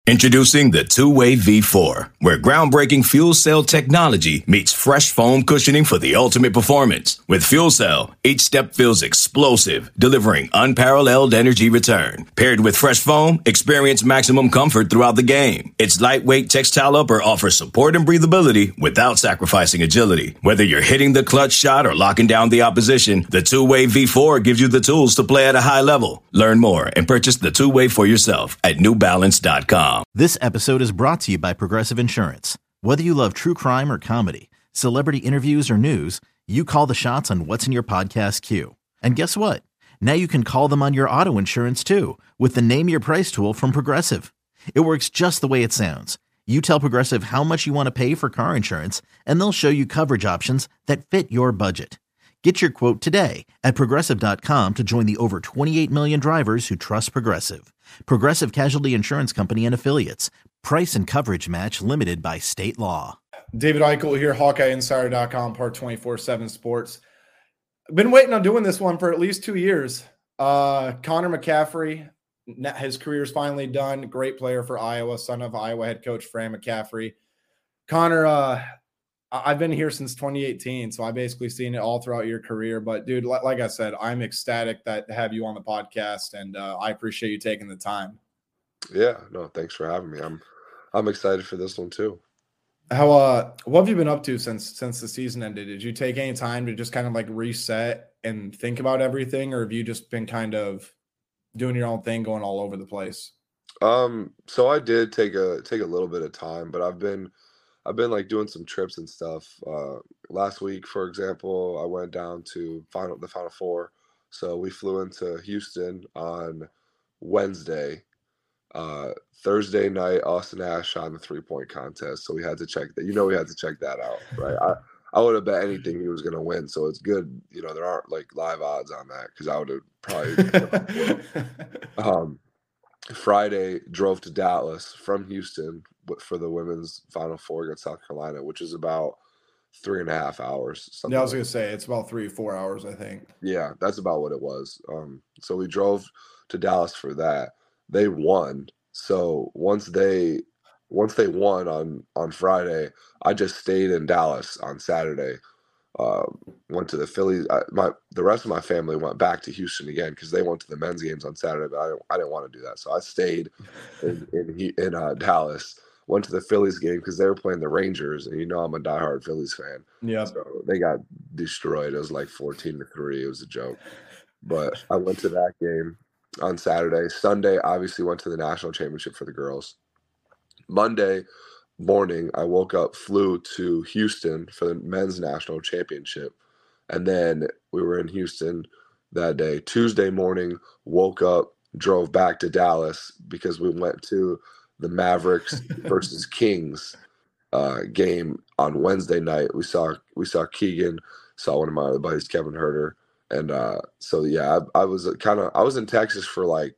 Introducing the Two-Way V4, where groundbreaking fuel cell technology meets fresh foam cushioning for the ultimate performance. With Fuel Cell, each step feels explosive, delivering unparalleled energy return. Paired with fresh foam, experience maximum comfort throughout the game. Its lightweight textile upper offers support and breathability without sacrificing agility. Whether you're hitting the clutch shot or locking down the opposition, the Two-Way V4 gives you the tools to play at a high level. Learn more and purchase the Two-Way for yourself at newbalance.com. This episode is brought to you by Progressive Insurance. Whether you love true crime or comedy, celebrity interviews or news, you call the shots on what's in your podcast queue. And guess what? Now you can call them on your auto insurance too with the Name Your Price tool from Progressive. It works just the way it sounds. You tell Progressive how much you want to pay for car insurance, and they'll show you coverage options that fit your budget. Get your quote today at Progressive.com to join the over 28 million drivers who trust Progressive. Progressive Casualty Insurance Company and Affiliates. Price and coverage match limited by state law. David Eichel here, HawkeyeInsider.com, part 24/7 Sports. I've been waiting on doing this one for at least 2 years. Connor McCaffrey, his career is finally done. Great player for Iowa, son of Iowa head coach Fran McCaffrey. Connor, I've been here since 2018, so I've basically seen it all throughout your career. But, dude, like I said, I'm ecstatic to have you on the podcast, and I appreciate you taking the time. Yeah, no, thanks for having me. I'm excited for this one too. What have you been up to since the season ended? Did you take any time to just kind of like reset and think about everything, or have you just been kind of doing your own thing, going all over the place? So I did take a little bit of time, but I've been like doing some trips and stuff. Last week, for example, I went down to the Final Four. So we flew into Houston on Wednesday. Thursday night, Austin Ash shot in the 3-point contest. So we had to check that. We had to check that out, right? I would have bet anything he was going to win. So it's good. There aren't like live odds on that because I would have probably. Friday, drove to Dallas from Houston for the women's Final Four against South Carolina, which is about 3.5 hours. Yeah, I was going to say it's about 3 or 4 hours, I think. Yeah, that's about what it was. So we drove to Dallas for that. They won. So once they won on Friday, I just stayed in Dallas on Saturday. Went to the Phillies. The rest of my family went back to Houston again because they went to the men's games on Saturday, but I didn't want to do that. So I stayed in Dallas. Went to the Phillies game because they were playing the Rangers, and I'm a diehard Phillies fan. Yeah. So they got destroyed. It was like 14-3. It was a joke. But I went to that game on Saturday. Sunday, obviously went to the national championship for the girls. Monday morning, I woke up, flew to Houston for the men's national championship. And then we were in Houston that day. Tuesday morning, woke up, drove back to Dallas because we went to the Mavericks versus Kings game on Wednesday night. We saw Keegan, saw one of my other buddies, Kevin Herter. And so, yeah, I was in Texas for like,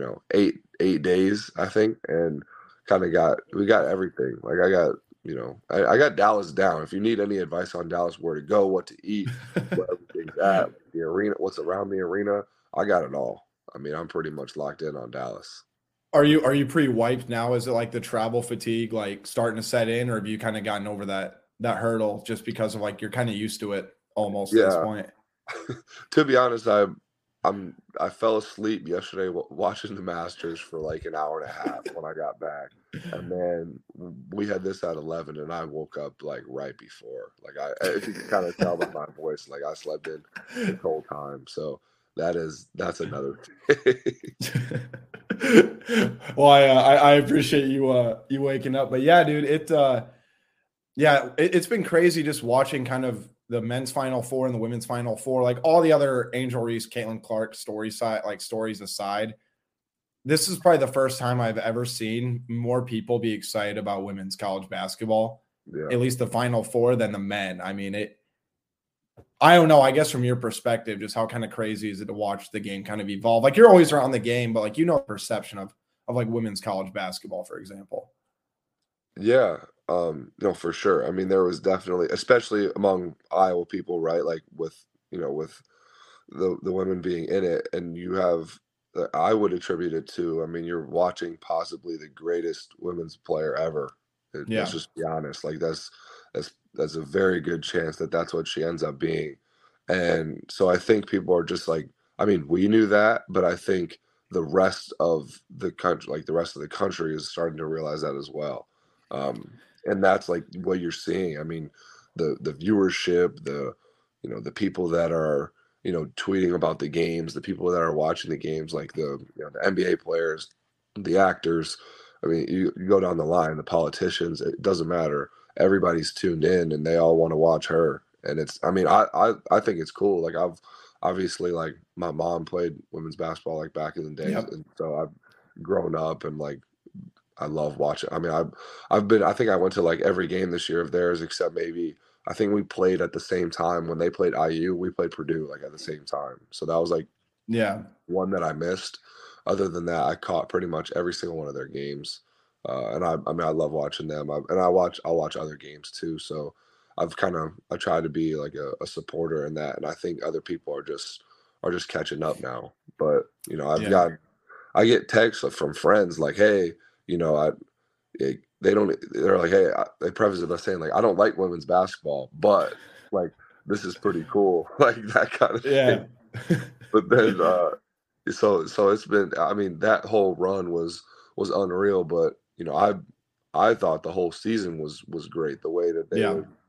8 days, I think. And we got everything. Like I got Dallas down. If you need any advice on Dallas, where to go, what to eat, where everything's at, the arena, what's around the arena, I got it all. I mean, I'm pretty much locked in on Dallas. Are you pretty wiped now? Is it like the travel fatigue like starting to set in, or have you kind of gotten over that hurdle just because of like you're kind of used to it almost at this point? To be honest, I fell asleep yesterday watching the Masters for like an hour and a half when I got back. And then we had this at 11 and I woke up like right before. Like if you can kind of tell by my voice, like I slept in the whole time. So that's another thing. Well, I appreciate you waking up. But yeah, dude, it's been crazy just watching kind of the men's Final Four and the women's Final Four, like all the other Angel Reese, Caitlin Clark stories aside, this is probably the first time I've ever seen more people be excited about women's college basketball, at least the Final Four, than the men. I mean, I don't know, I guess from your perspective, just how kind of crazy is it to watch the game kind of evolve? Like you're always around the game, but like, the perception of like women's college basketball, for example. Yeah. No, for sure. I mean, there was definitely, especially among Iowa people, right? Like with the women being in it, and you have I would attribute it to, I mean, you're watching possibly the greatest women's player ever. Let's Yeah. just be honest. Like that's a very good chance that that's what she ends up being. And so I think people are just like, I mean, we knew that, but I think the rest of the country, like the rest of the country, is starting to realize that as well. And that's like what you're seeing. I mean, the viewership, the people that are tweeting about the games, the people that are watching the games, like the NBA players, the actors. I mean, you go down the line, the politicians, it doesn't matter. Everybody's tuned in and they all want to watch her. And I mean, I think it's cool. Like I've obviously, like, my mom played women's basketball like back in the days. Yep. And so I've grown up and like, I love watching. I mean, I think I went to like every game this year of theirs, except maybe I think we played at the same time when they played IU. We played Purdue like at the same time, so that was like Yeah. one that I missed. Other than that, I caught pretty much every single one of their games, and I mean, I love watching them. I'll watch other games too. So I try to be like a supporter in that, and I think other people are just catching up now. But Yeah. I get texts from friends like, hey. They're like, hey, they preface it by saying like, I don't like women's basketball, but like, this is pretty cool, like that kind of Yeah. thing. But then, so it's been, I mean, that whole run was unreal, but I thought the whole season was great. The way that they Yeah. would,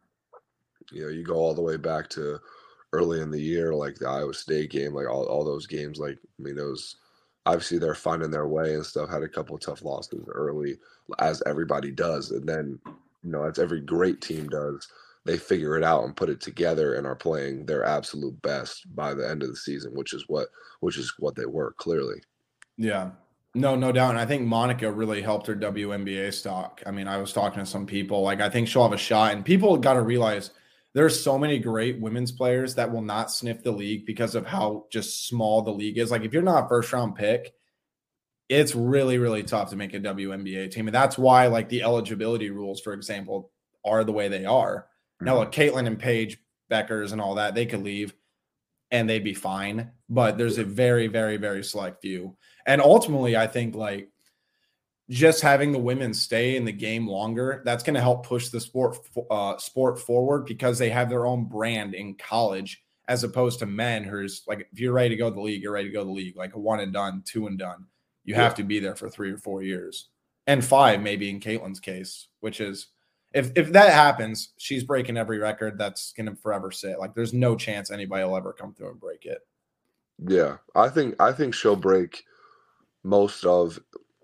you go all the way back to early in the year, like the Iowa State game, like all those games, like, I mean, those, obviously they're finding their way and stuff, had a couple of tough losses early, as everybody does. And then, as every great team does, they figure it out and put it together and are playing their absolute best by the end of the season, which is what they were, clearly. Yeah. No doubt. And I think Monica really helped her WNBA stock. I mean, I was talking to some people, like, I think she'll have a shot, and people got to realize there's so many great women's players that will not sniff the league because of how just small the league is. Like, if you're not a first round pick, it's really, really tough to make a WNBA team. And that's why, like, the eligibility rules, for example, are the way they are. Now, look, Caitlin and Paige Beckers and all that, they could leave and they'd be fine. But there's a very, very, very select few. And ultimately, I think, like, just having the women stay in the game longer, that's going to help push the sport forward, because they have their own brand in college, as opposed to men who's like, if you're ready to go to the league, you're ready to go to the league, like a one and done, two and done. You have to be there for 3 or 4 years, and 5 maybe in Caitlin's case, which is, if that happens, she's breaking every record that's going to forever sit. Like, there's no chance anybody will ever come through and break it. Yeah, I think she'll break most of,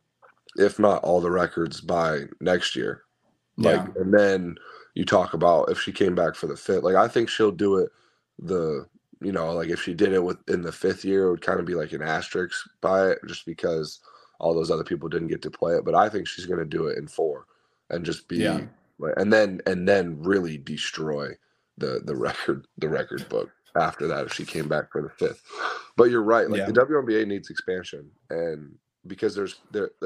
if not all, the records by next year. Like, and then you talk about if she came back for the 5th, like, I think she'll do it like, if she did it in the 5th year, it would kind of be like an asterisk by it, just because all those other people didn't get to play it. But I think she's going to do it in 4 and just be like, and then really destroy the record book after that, if she came back for the 5th. But you're right. Like, the WNBA needs expansion, and because there's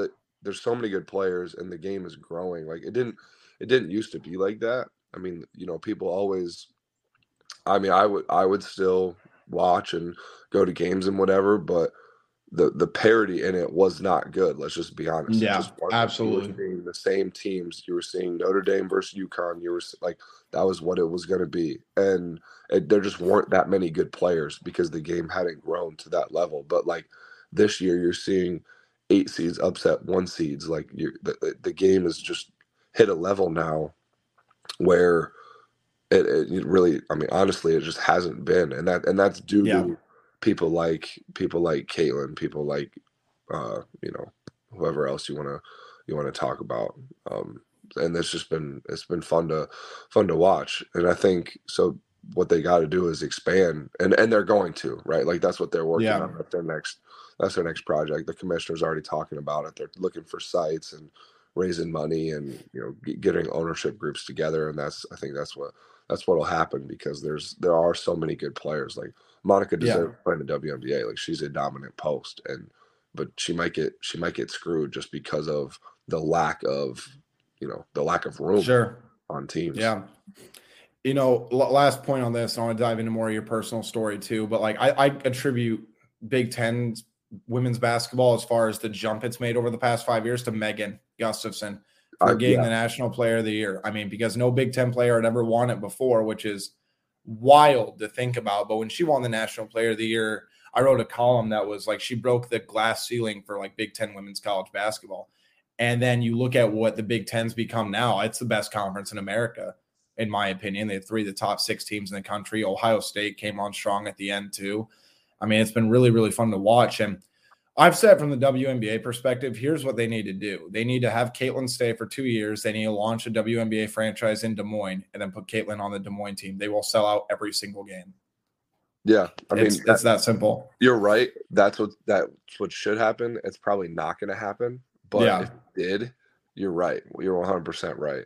so many good players and the game is growing. Like, it didn't used to be like that. I mean, people always, I mean, I would still watch and go to games and whatever, but the parity in it was not good. Let's just be honest. Yeah, just absolutely. You were seeing the same teams. You were seeing Notre Dame versus UConn. You were like, that was what it was going to be. And there just weren't that many good players because the game hadn't grown to that level. But like this year, you're seeing 8 seeds upset 1 seeds. Like, the game has just hit a level now where it really, I mean, honestly, it just hasn't been. And that's due to people like Caitlin, people like whoever else you want to talk about, and it's been fun to watch. And I think so what they got to do is expand, and they're going to, right? Like, that's what they're working on. That's their next project. The commissioner's already talking about it. They're looking for sites and raising money and getting ownership groups together, and I think that's what'll happen, because there are so many good players. Like, Monica deserves to play in the WNBA. Like, she's a dominant post, but she might get screwed just because of the lack of room on teams. Yeah. Last point on this, I want to dive into more of your personal story too, but like, I attribute Big Ten's women's basketball as far as the jump it's made over the past 5 years to Megan Gustafson for getting the National Player of the Year. I mean, because no Big Ten player had ever won it before, which is wild to think about. But when she won the National Player of the Year, I wrote a column that was like she broke the glass ceiling for like Big Ten women's college basketball. And then you look at what the Big Ten's become now. It's the best conference in America, in my opinion. They have 3 of the top 6 teams in the country. Ohio State came on strong at the end too. I mean, it's been really, really fun to watch. And I've said from the WNBA perspective, here's what they need to do. They need to have Caitlin stay for 2 years. They need to launch a WNBA franchise in Des Moines and then put Caitlin on the Des Moines team. They will sell out every single game. Yeah. I mean, it's that simple. You're right. That's what should happen. It's probably not going to happen. But if it did, you're right. You're 100% right.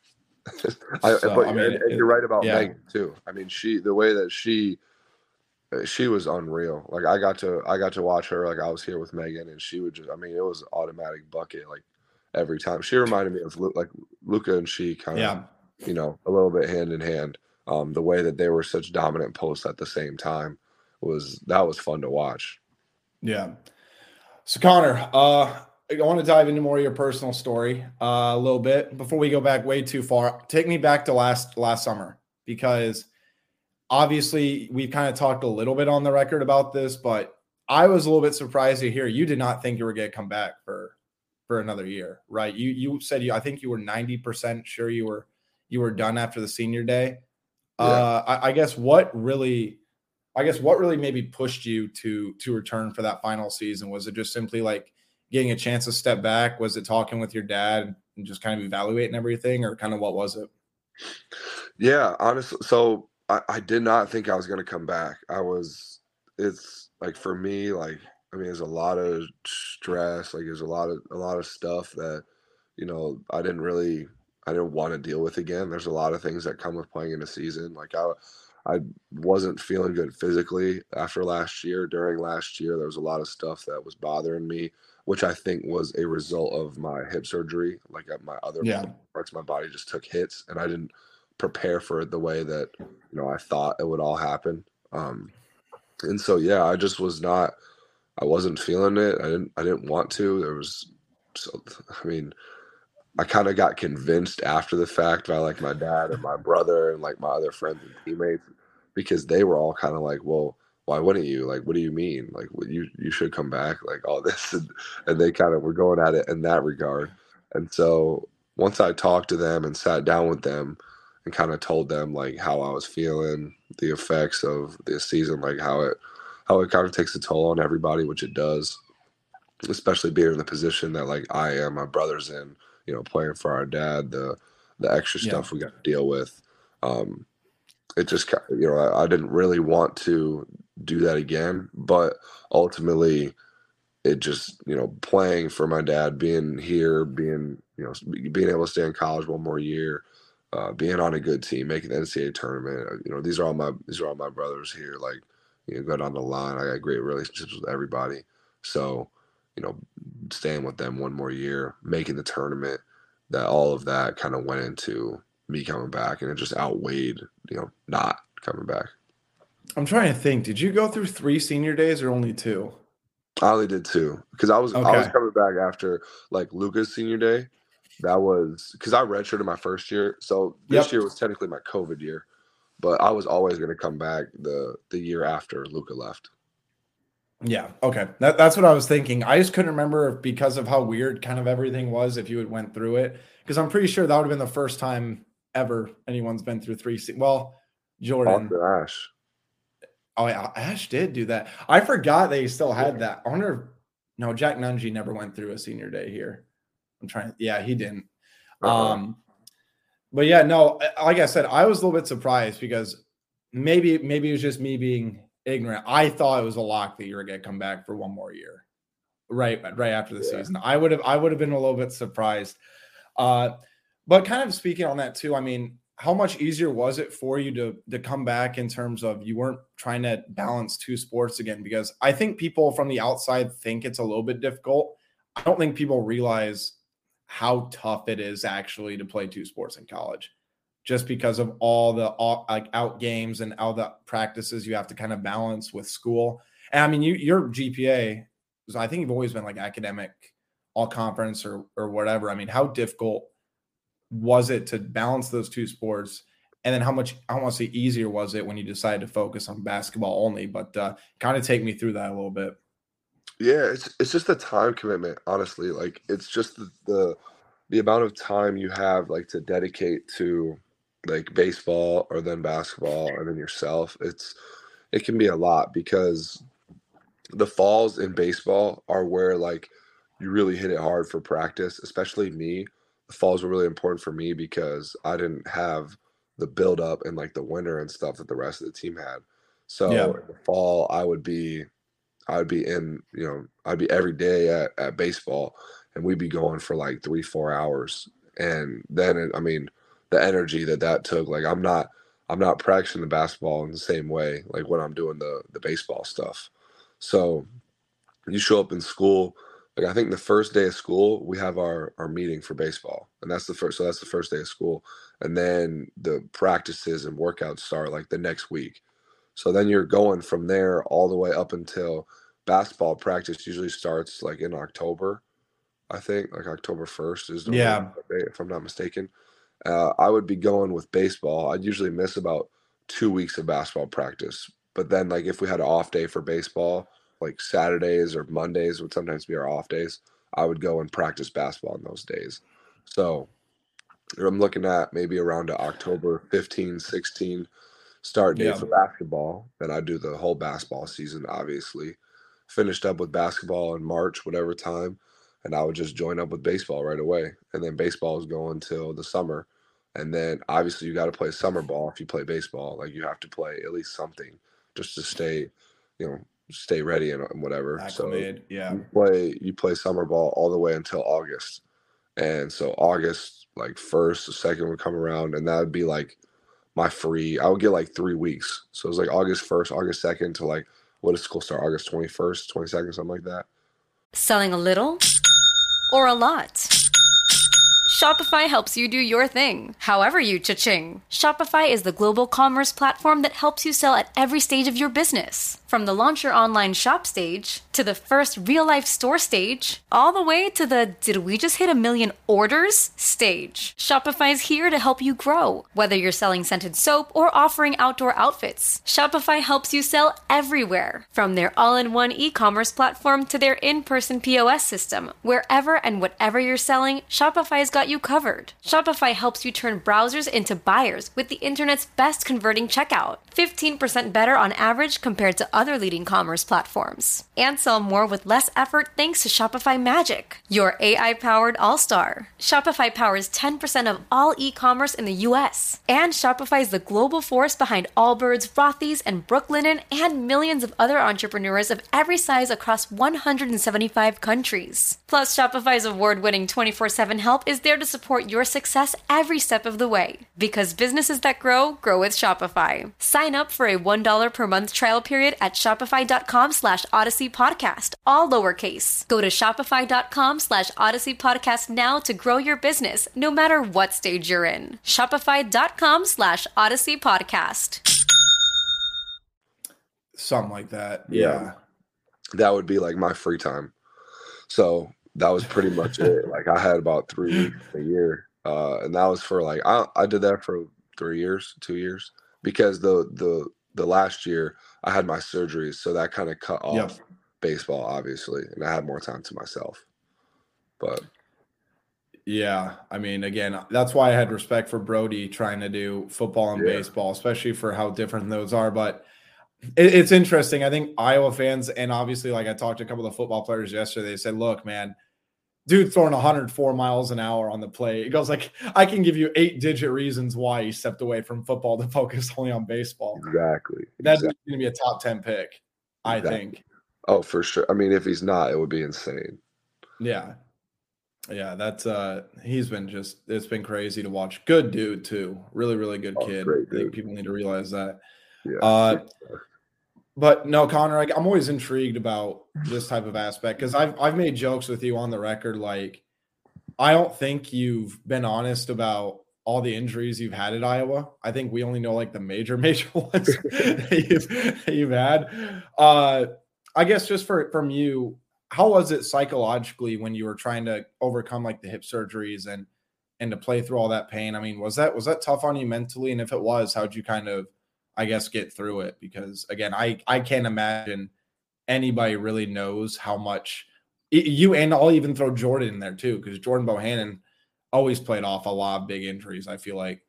You're right about Megan too. I mean, the way that she was unreal. Like I got to watch her. Like I was here with Megan, and she would just. I mean, it was automatic bucket like every time. She reminded me of like Luka and she kind of, a little bit hand in hand. The way that they were such dominant posts at the same time was fun to watch. Yeah. So Connor, I want to dive into more of your personal story a little bit before we go back way too far. Take me back to last summer, because obviously we've kind of talked a little bit on the record about this, but I was a little bit surprised to hear you did not think you were going to come back for another year, right? You said I think you were 90% sure you were done after the senior day. Yeah. I guess what really maybe pushed you to return for that final season? Was it just simply like getting a chance to step back? Was it talking with your dad and just kind of evaluating everything, or kind of what was it? Yeah, honestly. So I did not think I was going to come back. It's like, for me, like, I mean, there's a lot of stress. Like there's a lot of stuff that, I didn't want to deal with again. There's a lot of things that come with playing in a season. Like I wasn't feeling good physically after last year. During last year, there was a lot of stuff that was bothering me, which I think was a result of my hip surgery. Like my other parts of my body just took hits, and I didn't prepare for it the way that, I thought it would all happen. And so, yeah, I wasn't feeling it. I didn't want to. I kind of got convinced after the fact by like my dad and my brother and like my other friends and teammates, because they were all kind of like, well, why wouldn't you? Like, what do you mean? Like, you should come back, like all this. And they kind of were going at it in that regard. And so once I talked to them and sat down with them and kind of told them like how I was feeling, the effects of this season, like how it kind of takes a toll on everybody, which it does, especially being in the position that like I am, my brother's in, playing for our dad, the extra stuff we got to deal with. It just, I didn't really want to do that again, but ultimately it just, playing for my dad, being here, being able to stay in college one more year, being on a good team, making the NCAA tournament, these are all my brothers here. Like, go down the line. I got great relationships with everybody. So, staying with them one more year, making the tournament, that all of that kind of went into me coming back, and it just outweighed, not coming back. I'm trying to think. Did you go through 3 senior days or only 2? I only did 2, because I was coming back after like Luka's senior day. That was because I redshirted my first year, so this year was technically my COVID year, but I was always going to come back the year after Luka left. Yeah. Okay. That's what I was thinking. I just couldn't remember because of how weird kind of everything was, if you had went through it, because I'm pretty sure that would have been the first time ever anyone's been through 3. Well, Jordan. Ash. Oh, yeah. Ash did do that. I forgot they still had that. I wonder. No, Jack Nungy never went through a senior day here. Yeah, he didn't. But yeah, no, like I said, I was a little bit surprised because maybe it was just me being ignorant. I thought it was a lock that you were going to come back for one more year, right after the season. I would have been a little bit surprised. But kind of speaking on that too, I mean, how much easier was it for you to come back in terms of you weren't trying to balance 2 sports again? Because I think people from the outside think it's a little bit difficult. I don't think people realize how tough it is actually to play 2 sports in college, just because of all the out games and all the practices you have to kind of balance with school. And I mean, your GPA I think you've always been like academic all conference or whatever. I mean, how difficult was it to balance those two sports? And then how much, I don't want to say easier was it when you decided to focus on basketball only, but kind of take me through that a little bit. Yeah, it's just the time commitment, honestly. Like it's just the amount of time you have like to dedicate to like baseball or then basketball and then yourself. It can be a lot because the falls in baseball are where like you really hit it hard for practice, especially me. The falls were really important for me because I didn't have the build up and like the winter and stuff that the rest of the team had. So in the fall I would be in, I'd be every day at baseball and we'd be going for like 3-4 hours. And then, the energy that took, like, I'm not practicing the basketball in the same way, like when I'm doing the baseball stuff. So you show up in school, like I think the first day of school, we have our meeting for baseball. And that's the first day of school. And then the practices and workouts start like the next week. So then you're going from there all the way up until basketball practice usually starts like in October. I think like October 1st is the day, if I'm not mistaken. I would be going with baseball. I'd usually miss about 2 weeks of basketball practice. But then like if we had an off day for baseball, like Saturdays or Mondays would sometimes be our off days, I would go and practice basketball on those days. So I'm looking at maybe around October 15, 16 start date for basketball. Then I do the whole basketball season, obviously. Finished up with basketball in March, whatever time, and I would just join up with baseball right away. And then baseball is going till the summer. And then obviously you got to play summer ball if you play baseball. Like you have to play at least something just to stay ready and whatever. Acclimated, You play summer ball all the way until August. And so August, like 1st, 2nd would come around, and that would be like I would get like 3 weeks. So it was like August 1st, August 2nd to like, what does school start? August 21st, 22nd, something like that. Selling a little or a lot? Shopify helps you do your thing, however you cha-ching. Shopify is the global commerce platform that helps you sell at every stage of your business. From the launch your online shop stage, to the first real-life store stage, all the way to the did we just hit 1 million orders stage. Shopify's here to help you grow. Whether you're selling scented soap or offering outdoor outfits, Shopify helps you sell everywhere. From their all-in-one e-commerce platform to their in-person POS system, wherever and whatever you're selling, Shopify's got you covered. Shopify helps you turn browsers into buyers with the internet's best converting checkout. 15% better on average compared to other leading commerce platforms. And sell more with less effort thanks to Shopify Magic, your AI-powered all-star. Shopify powers 10% of all e-commerce in the US. And Shopify is the global force behind Allbirds, Rothy's, and Brooklinen, and millions of other entrepreneurs of every size across 175 countries. Plus, Shopify's award-winning 24/7 help is there to support your success every step of the way. Because businesses that grow with Shopify. Sign up for a $1 per month trial period at shopify.com/Odyssey Podcast, all lowercase. Go to shopify.com/Odyssey Podcast now to grow your business, no matter what stage you're in. Shopify.com/Odyssey Podcast. Something like that. Yeah. That would be like my free time. So that was pretty much it. Like I had about 3 weeks a year. And that was for like, I did that for 2 years, because the last year I had my surgeries. So that kind of cut off baseball, obviously. And I had more time to myself, but. Yeah. I mean, again, that's why I had respect for Brody trying to do football and baseball, especially for how different those are. But it's interesting. I think Iowa fans, and obviously, like I talked to a couple of football players yesterday, they said, look, man, dude throwing 104 miles an hour on the play. It goes like, I can give you 8-digit reasons why he stepped away from football to focus only on baseball. Exactly. That's going to be a top 10 pick, I think. Oh, for sure. I mean, if he's not, it would be insane. Yeah. Yeah, that's he's been it's been crazy to watch. Good dude too. Really, really good kid. I think people need to realize that. Yeah. But no, Connor, I'm always intrigued about this type of aspect because I've made jokes with you on the record. Like, I don't think you've been honest about all the injuries you've had at Iowa. I think we only know like the major ones that you've had. I guess just from you, how was it psychologically when you were trying to overcome like the hip surgeries and to play through all that pain? I mean, was that tough on you mentally? And if it was, how'd you kind of, I guess, get through it? Because again, I can't imagine anybody really knows how much you, and I'll even throw Jordan in there too, because Jordan Bohannon always played off a lot of big injuries, I feel like.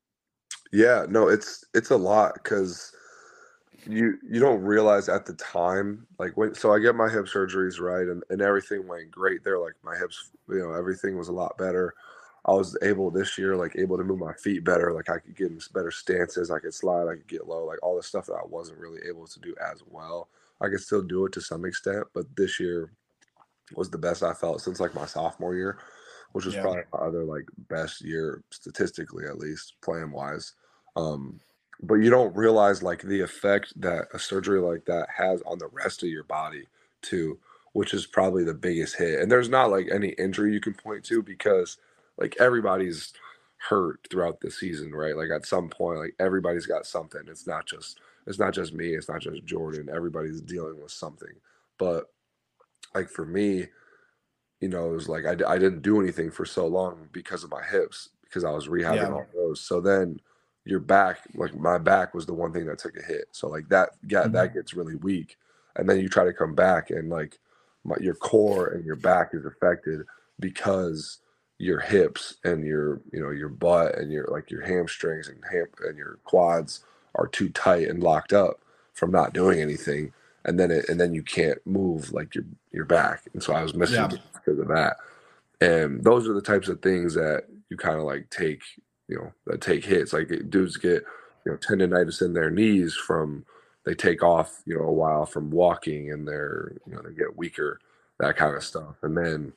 Yeah, no, it's a lot because you don't realize at the time, like so I get my hip surgeries, right, and everything went great there. Like my hips, everything was a lot better. I was able this year, like able to move my feet better. Like I could get in better stances. I could slide. I could get low. Like all the stuff that I wasn't really able to do as well. I could still do it to some extent, but this year was the best I felt since like my sophomore year, which was probably my other like best year statistically, at least playing wise. But you don't realize like the effect that a surgery like that has on the rest of your body too, which is probably the biggest hit. And there's not like any injury you can point to because like everybody's hurt throughout the season, right? Like at some point, like everybody's got something. It's not just me. It's not just Jordan. Everybody's dealing with something. But like for me, it was like I didn't do anything for so long because of my hips, because I was rehabbing all those. So then your back, like my back was the one thing that took a hit. So like that gets really weak. And then you try to come back and like your core and your back is affected because your hips and your butt and your like your hamstrings and your quads are too tight and locked up from not doing anything. And then you can't move like your back. And so I was missing because of that. And those are the types of things that you kind of like take, that take hits. Like dudes get, tendonitis in their knees from, they take off, a while from walking and they get weaker, that kind of stuff. And then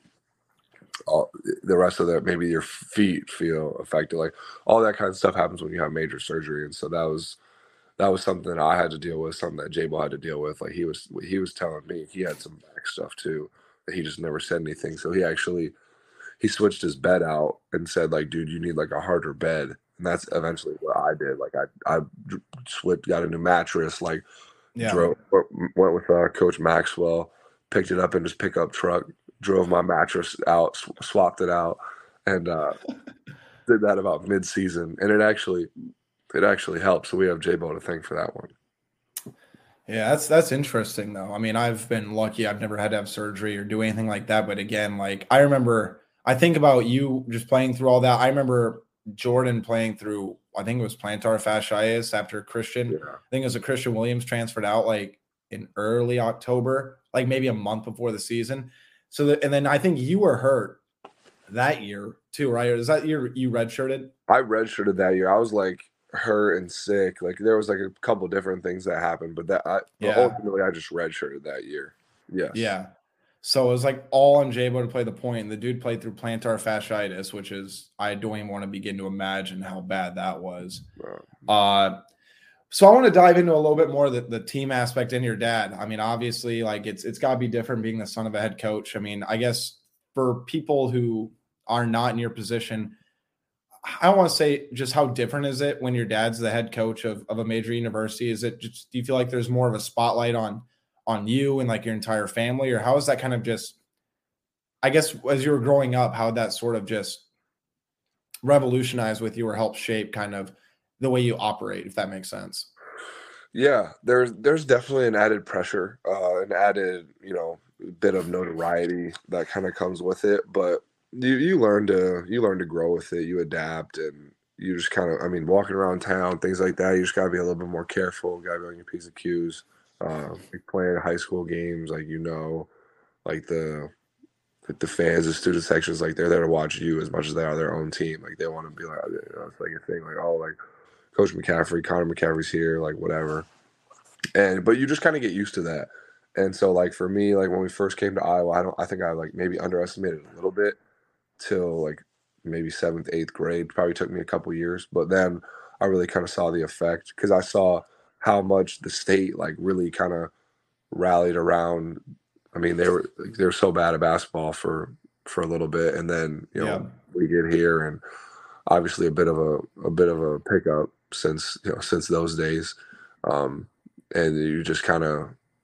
the rest of that, maybe your feet feel affected. Like all that kind of stuff happens when you have major surgery. And so that was something that I had to deal with, something that J-Ball had to deal with. Like he was telling me he had some back stuff too, that he just never said anything. So he switched his bed out and said like, dude, you need like a harder bed. And that's eventually what I did. Like I got a new mattress, like went with Coach Maxwell, picked it up in his pickup truck, drove my mattress out, swapped it out, and did that about mid-season. And it actually helped. So we have J-Bo to thank for that one. Yeah, that's interesting though. I mean, I've been lucky. I've never had to have surgery or do anything like that. But again, like I think about you just playing through all that. I remember Jordan playing through, I think it was plantar fasciitis after Christian. Yeah. I think it was a Christian Williams transferred out like in early October, like maybe a month before the season. And then I think you were hurt that year too, right? Or is that year you redshirted? I redshirted that year. I was like hurt and sick. Like there was like a couple different things that happened, but ultimately I just redshirted that year. Yes. Yeah. So it was like all on J-Bo to play the point, and the dude played through plantar fasciitis, which is, I don't even want to begin to imagine how bad that was. So I want to dive into a little bit more the team aspect and your dad. I mean, obviously, like it's got to be different being the son of a head coach. I mean, I guess for people who are not in your position, I don't want to say just how different is it when your dad's the head coach of a major university? Is it just, do you feel like there's more of a spotlight on you and like your entire family, or how is that kind of just, I guess, as you were growing up, how that sort of just revolutionized with you or help shape kind of the way you operate, if that makes sense? Yeah, there's definitely an added pressure, an added, bit of notoriety that kind of comes with it, but you learn to grow with it, you adapt, and you just kind of, I mean, walking around town, things like that, you just gotta be a little bit more careful, gotta be on your P's and Q's. Like playing high school games, like like the fans, the student sections, like they're there to watch you as much as they are their own team. Like they want to be like, it's like a thing, like, oh, like Coach McCaffrey, Connor McCaffrey's here, like whatever. But you just kind of get used to that. And so like for me, like when we first came to Iowa, I think I like maybe underestimated a little bit till like maybe 7th, 8th grade. Probably took me a couple years, but then I really kind of saw the effect because I saw how much the state like really kind of rallied around. I mean, they were so bad at basketball for a little bit, and then we get here, and obviously a bit of a pickup since those days, and you just kind of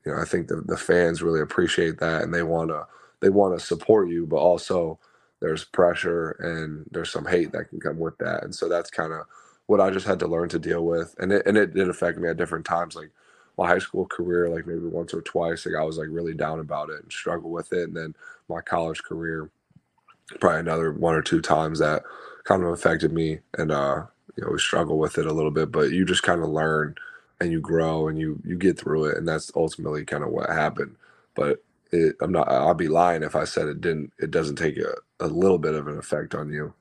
I think the fans really appreciate that, and they want to support you, but also there's pressure and there's some hate that can come with that. And so that's kind of what I just had to learn to deal with. And it did affect me at different times, like my high school career, like maybe once or twice, like I was like really down about it and struggled with it. And then my college career, probably another one or two times that kind of affected me, and we struggle with it a little bit, but you just kind of learn and you grow and you get through it, and that's ultimately kind of what happened. But I'll be lying if I said it doesn't take a little bit of an effect on you.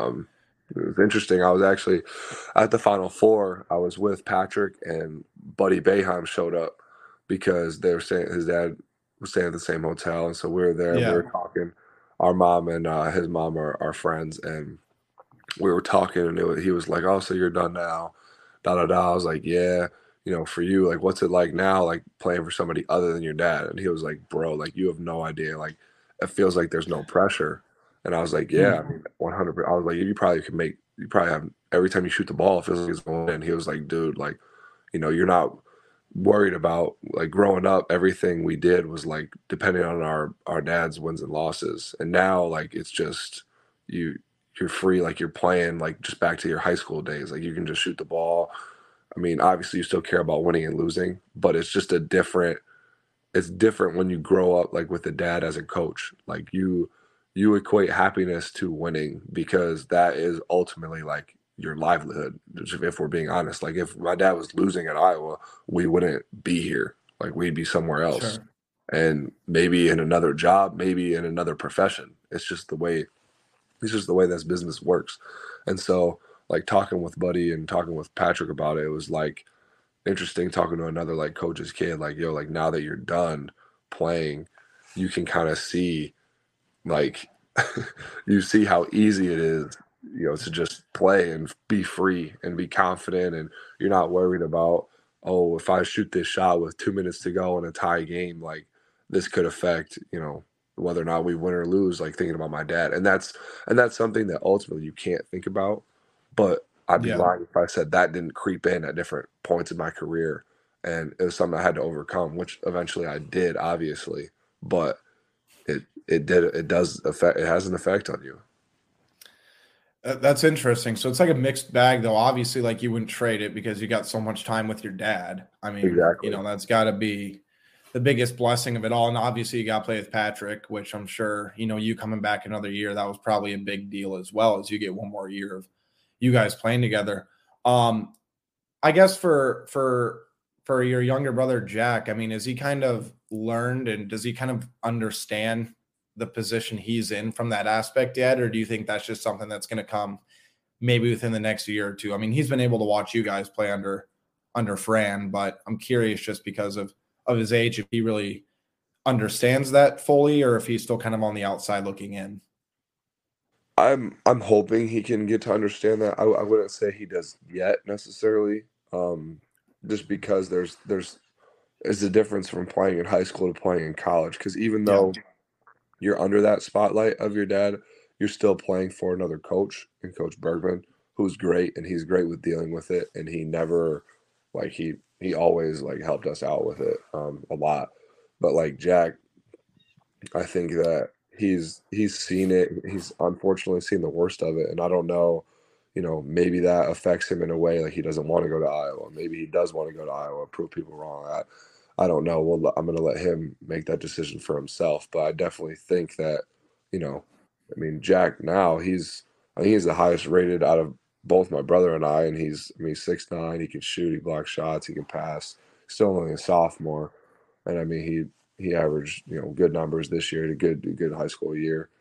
It was interesting. I was actually at the Final Four. I was with Patrick, and Buddy Boeheim showed up because they were saying his dad was staying at the same hotel, and so we were there. Yeah. We were talking. Our mom and his mom are friends, and we were talking, and he was like, "Oh, so you're done now?" Da da da. I was like, "Yeah." For you, like, what's it like now, like playing for somebody other than your dad? And he was like, "Bro, like you have no idea. Like, it feels like there's no pressure." And I was like, "Yeah, I mean, 100%." I was like, "You probably have every time you shoot the ball, it feels like it's going in." And he was like, "Dude, like, you're not worried about like growing up. Everything we did was like depending on our dad's wins and losses, and now like it's just you're free, like you're playing like just back to your high school days. Like you can just shoot the ball. I mean, obviously you still care about winning and losing, but it's just it's different when you grow up like with a dad as a coach. Like you equate happiness to winning because that is ultimately like your livelihood. If we're being honest, like if my dad was losing at Iowa, we wouldn't be here. Like we'd be somewhere else. Sure. And maybe in another job, maybe in another profession. It's just the way this business works. And so like talking with Buddy and talking with Patrick about it, it was like interesting talking to another like coach's kid, like, yo, like now that you're done playing, you can kind of see like you see how easy it is, to just play and be free and be confident, and you're not worried about, oh, if I shoot this shot with 2 minutes to go in a tie game, like this could affect, whether or not we win or lose, like thinking about my dad. And that's something that ultimately you can't think about. But I'd be lying if I said that didn't creep in at different points in my career. And it was something I had to overcome, which eventually I did, obviously. But it has an effect on you. That's interesting. So it's like a mixed bag, though. Obviously, like you wouldn't trade it because you got so much time with your dad. I mean, Exactly. That's got to be the biggest blessing of it all. And obviously, you got to play with Patrick, which I'm sure, you coming back another year, that was probably a big deal as well, as you get one more year of you guys playing together. I guess for your younger brother, Jack, I mean, has he kind of learned and does he kind of understand the position he's in from that aspect yet? Or do you think that's just something that's going to come maybe within the next year or two? I mean, he's been able to watch you guys play under Fran, but I'm curious just because of his age, if he really understands that fully or if he's still kind of on the outside looking in. I'm hoping he can get to understand that. I wouldn't say he does yet necessarily, just because there's a difference from playing in high school to playing in college. Because even though you're under that spotlight of your dad, you're still playing for another coach, and Coach Bergman, who's great, and he's great with dealing with it, and he never like he always like helped us out with it a lot. But like Jack, I think that he's seen it. He's unfortunately seen the worst of it, and I don't know, maybe that affects him in a way like he doesn't want to go to Iowa. Maybe he does want to go to Iowa, prove people wrong. I don't know. Well, I'm going to let him make that decision for himself. But I definitely think that, I mean, Jack now I think he's the highest rated out of both my brother and I, and he's 6'9". He can shoot, he blocks shots, he can pass. Still only a sophomore, and I mean he averaged good numbers this year, a good high school year.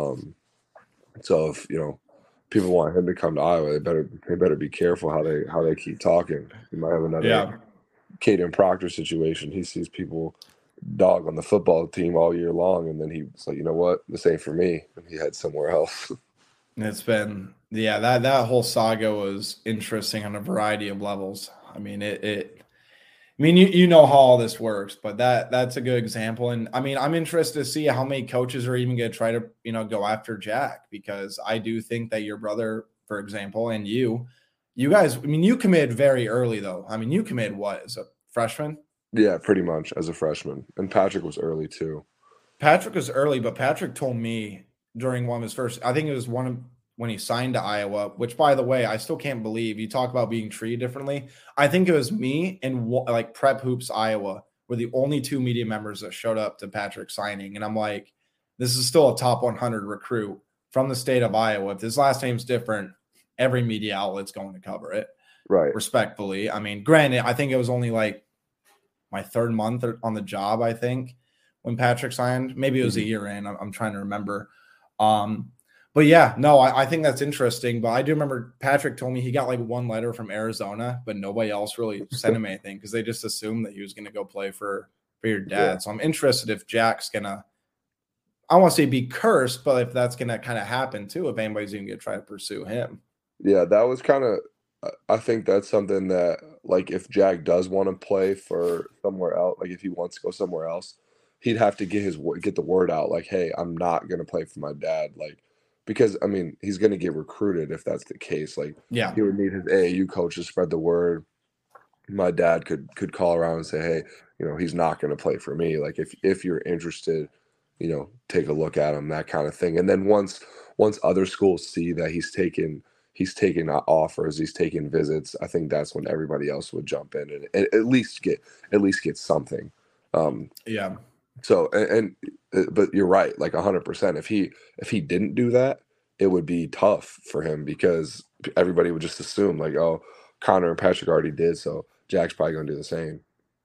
So if people want him to come to Iowa, they better be careful how they keep talking. You might have another Caden Proctor situation. He sees people dog on the football team all year long, and then he's like, you know what, this ain't for me, and he heads somewhere else. It's been that whole saga was interesting on a variety of levels. I mean, you know how all this works, but that's a good example. And I mean, I'm interested to see how many coaches are even going to try to, go after Jack, because I do think that your brother, for example, and you guys, I mean, you committed very early though. I mean, you committed what, as a freshman? Yeah, pretty much as a freshman. And Patrick was early too. Patrick was early, but Patrick told me during one of his first, I think it was when he signed to Iowa, which by the way, I still can't believe you talk about being treated differently. I think it was me and like Prep Hoops Iowa were the only two media members that showed up to Patrick signing. And I'm like, this is still a top 100 recruit from the state of Iowa. If his last name's different, every media outlet's going to cover it. Right. Respectfully. I mean, granted, I think it was only like my third month on the job, I think, when Patrick signed. Maybe it was a year in. I'm trying to remember. But yeah, no, I think that's interesting. But I do remember Patrick told me he got like one letter from Arizona, but nobody else really sent him anything because they just assumed that he was going to go play for your dad. Yeah. So I'm interested if Jack's going to, I don't want to say be cursed, but if that's going to kind of happen too, if anybody's even going to try to pursue him. Yeah, that was kind of, I think that's something that, like, if Jack does want to play for somewhere else, like if he wants to go somewhere else, he'd have to get the word out, like, hey, I'm not going to play for my dad, like, because I mean he's going to get recruited if that's the case. Like, yeah, he would need his AAU coach to spread the word. My dad could call around and say, hey, you know, he's not going to play for me. Like, if you're interested, you know, take a look at him, that kind of thing. And then once other schools see that he's taking offers, he's taking visits, I think that's when everybody else would jump in and at least get something. Yeah. So but you're right, like 100%. If he didn't do that, it would be tough for him because everybody would just assume like, oh, Connor and Patrick already did, so Jack's probably going to do the same.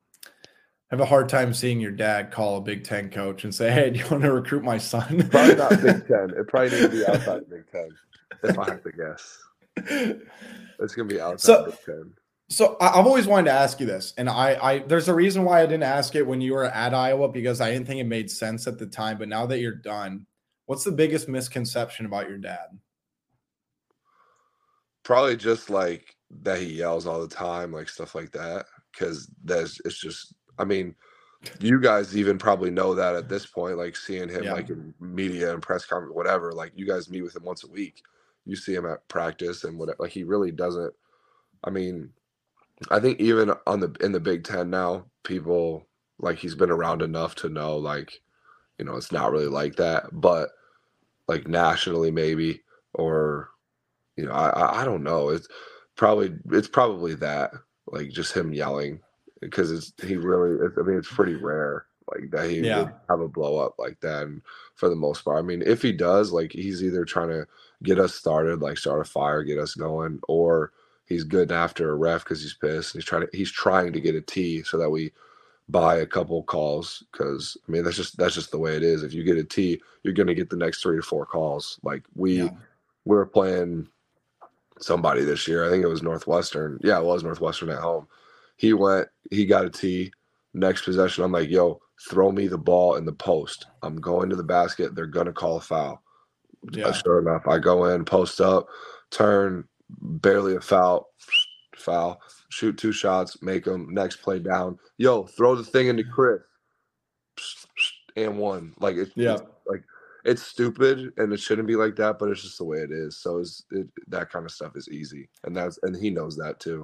I have a hard time seeing your dad call a Big Ten coach and say, hey, do you want to recruit my son? Probably not Big Ten. It probably needs to be outside Big Ten, if I have to guess. It's going to be outside Big Ten. So I've always wanted to ask you this, and I there's a reason why I didn't ask it when you were at Iowa, because I didn't think it made sense at the time. But now that you're done, what's the biggest misconception about your dad? Probably just like that he yells all the time, like stuff like that. Because it's just, I mean, you guys even probably know that at this point, like seeing him like in media and press conference, whatever. Like, you guys meet with him once a week. You see him at practice and whatever. Like, he really doesn't. I mean, I think even in the Big Ten now, people, like, he's been around enough to know, like, you know, it's not really like that. But like nationally, maybe, or, you know, I don't know. It's probably that, like, just him yelling, because it's pretty rare, like, that he would have a blow up like that. And for the most part, I mean, if he does, like, he's either trying to get us started, like start a fire, get us going, or he's good after a ref because he's pissed and he's trying to get a tee so that we buy a couple calls. Because I mean, that's just the way it is. If you get a tee, you're going to get the next 3 to 4 calls. Like, we were playing somebody this year. I think it was Northwestern. Yeah, it was Northwestern at home. He got a tee. Next possession, I'm like, yo, throw me the ball in the post. I'm going to the basket. They're going to call a foul. Yeah. Sure enough, I go in, post up, turn, barely a foul, shoot 2 shots, make them, next play down. Yo, throw the thing into Chris. And one. Like, it's stupid and it shouldn't be like that, but it's just the way it is. So that kind of stuff is easy. And he knows that too.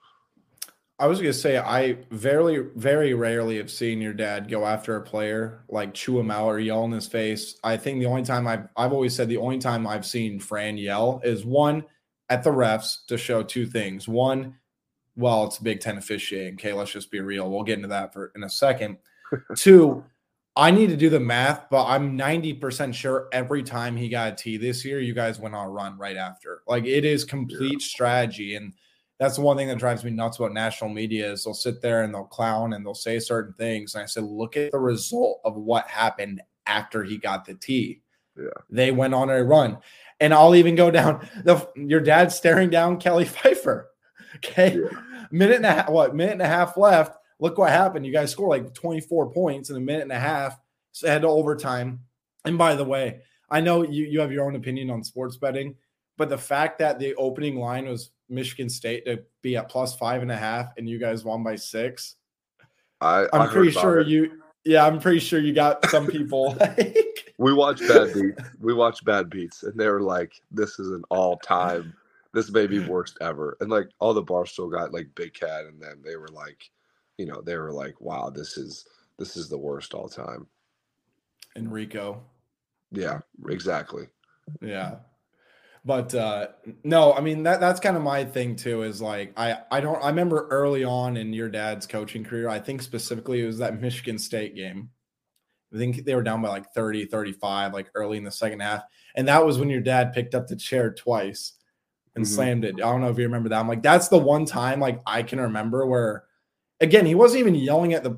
I was going to say, I very, very rarely have seen your dad go after a player, like chew him out or yell in his face. I think the only time I've always said the only time I've seen Fran yell is, one, at the refs, to show 2 things. One, well, it's Big Ten officiating. Okay, let's just be real. We'll get into that in a second. 2, I need to do the math, but I'm 90% sure every time he got a tee this year, you guys went on a run right after. Like, it is complete strategy. And that's the one thing that drives me nuts about national media is they'll sit there and they'll clown and they'll say certain things. And I said, look at the result of what happened after he got the tee. Yeah. They went on a run. And I'll even go down your dad staring down Kelly Pfeiffer. Okay. Yeah. Minute and a half left. Look what happened. You guys score like 24 points in a minute and a half. So head to overtime. And by the way, I know you have your own opinion on sports betting, but the fact that the opening line was Michigan State to be at +5.5 and you guys won by 6. I'm pretty sure you got some people. We watched Bad Beats, and they were like, this is an all-time, this may be worst ever. And like all the Barstool got like Big Cat, and then they were like, they were like, wow, this is the worst all time. Enrico. Yeah, exactly. Yeah. But no, I mean that's kind of my thing too, is like I remember early on in your dad's coaching career, I think specifically it was that Michigan State game. I think they were down by like 30, 35, like early in the second half. And that was when your dad picked up the chair twice and slammed it. I don't know if you remember that. I'm like, that's the one time like I can remember where, again, he wasn't even yelling at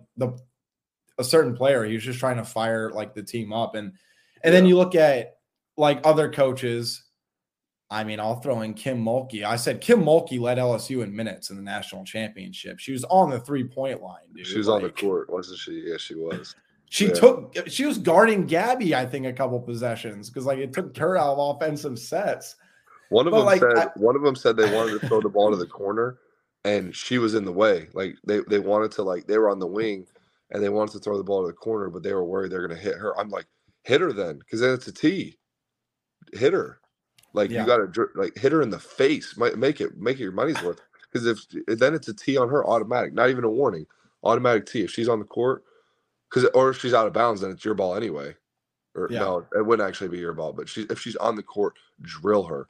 a certain player. He was just trying to fire like the team up. And then you look at like other coaches. I mean, I'll throw in Kim Mulkey. I said Kim Mulkey led LSU in minutes in the national championship. She was on the 3-point line, dude. She was on the court, wasn't she? Yeah, she was. She was guarding Gabby, I think, a couple possessions because like it took her out of offensive sets. One of them said they wanted to throw the ball to the corner, and she was in the way. Like they wanted to, like, they were on the wing, and they wanted to throw the ball to the corner, but they were worried they're going to hit her. I'm like, hit her then, because then it's a T. Hit her, like you got to like hit her in the face. Make it your money's worth. Because then it's a T on her automatic, not even a warning, automatic T if she's on the court. Or if she's out of bounds, then it's your ball anyway. Or no, it wouldn't actually be your ball. But if she's on the court, drill her.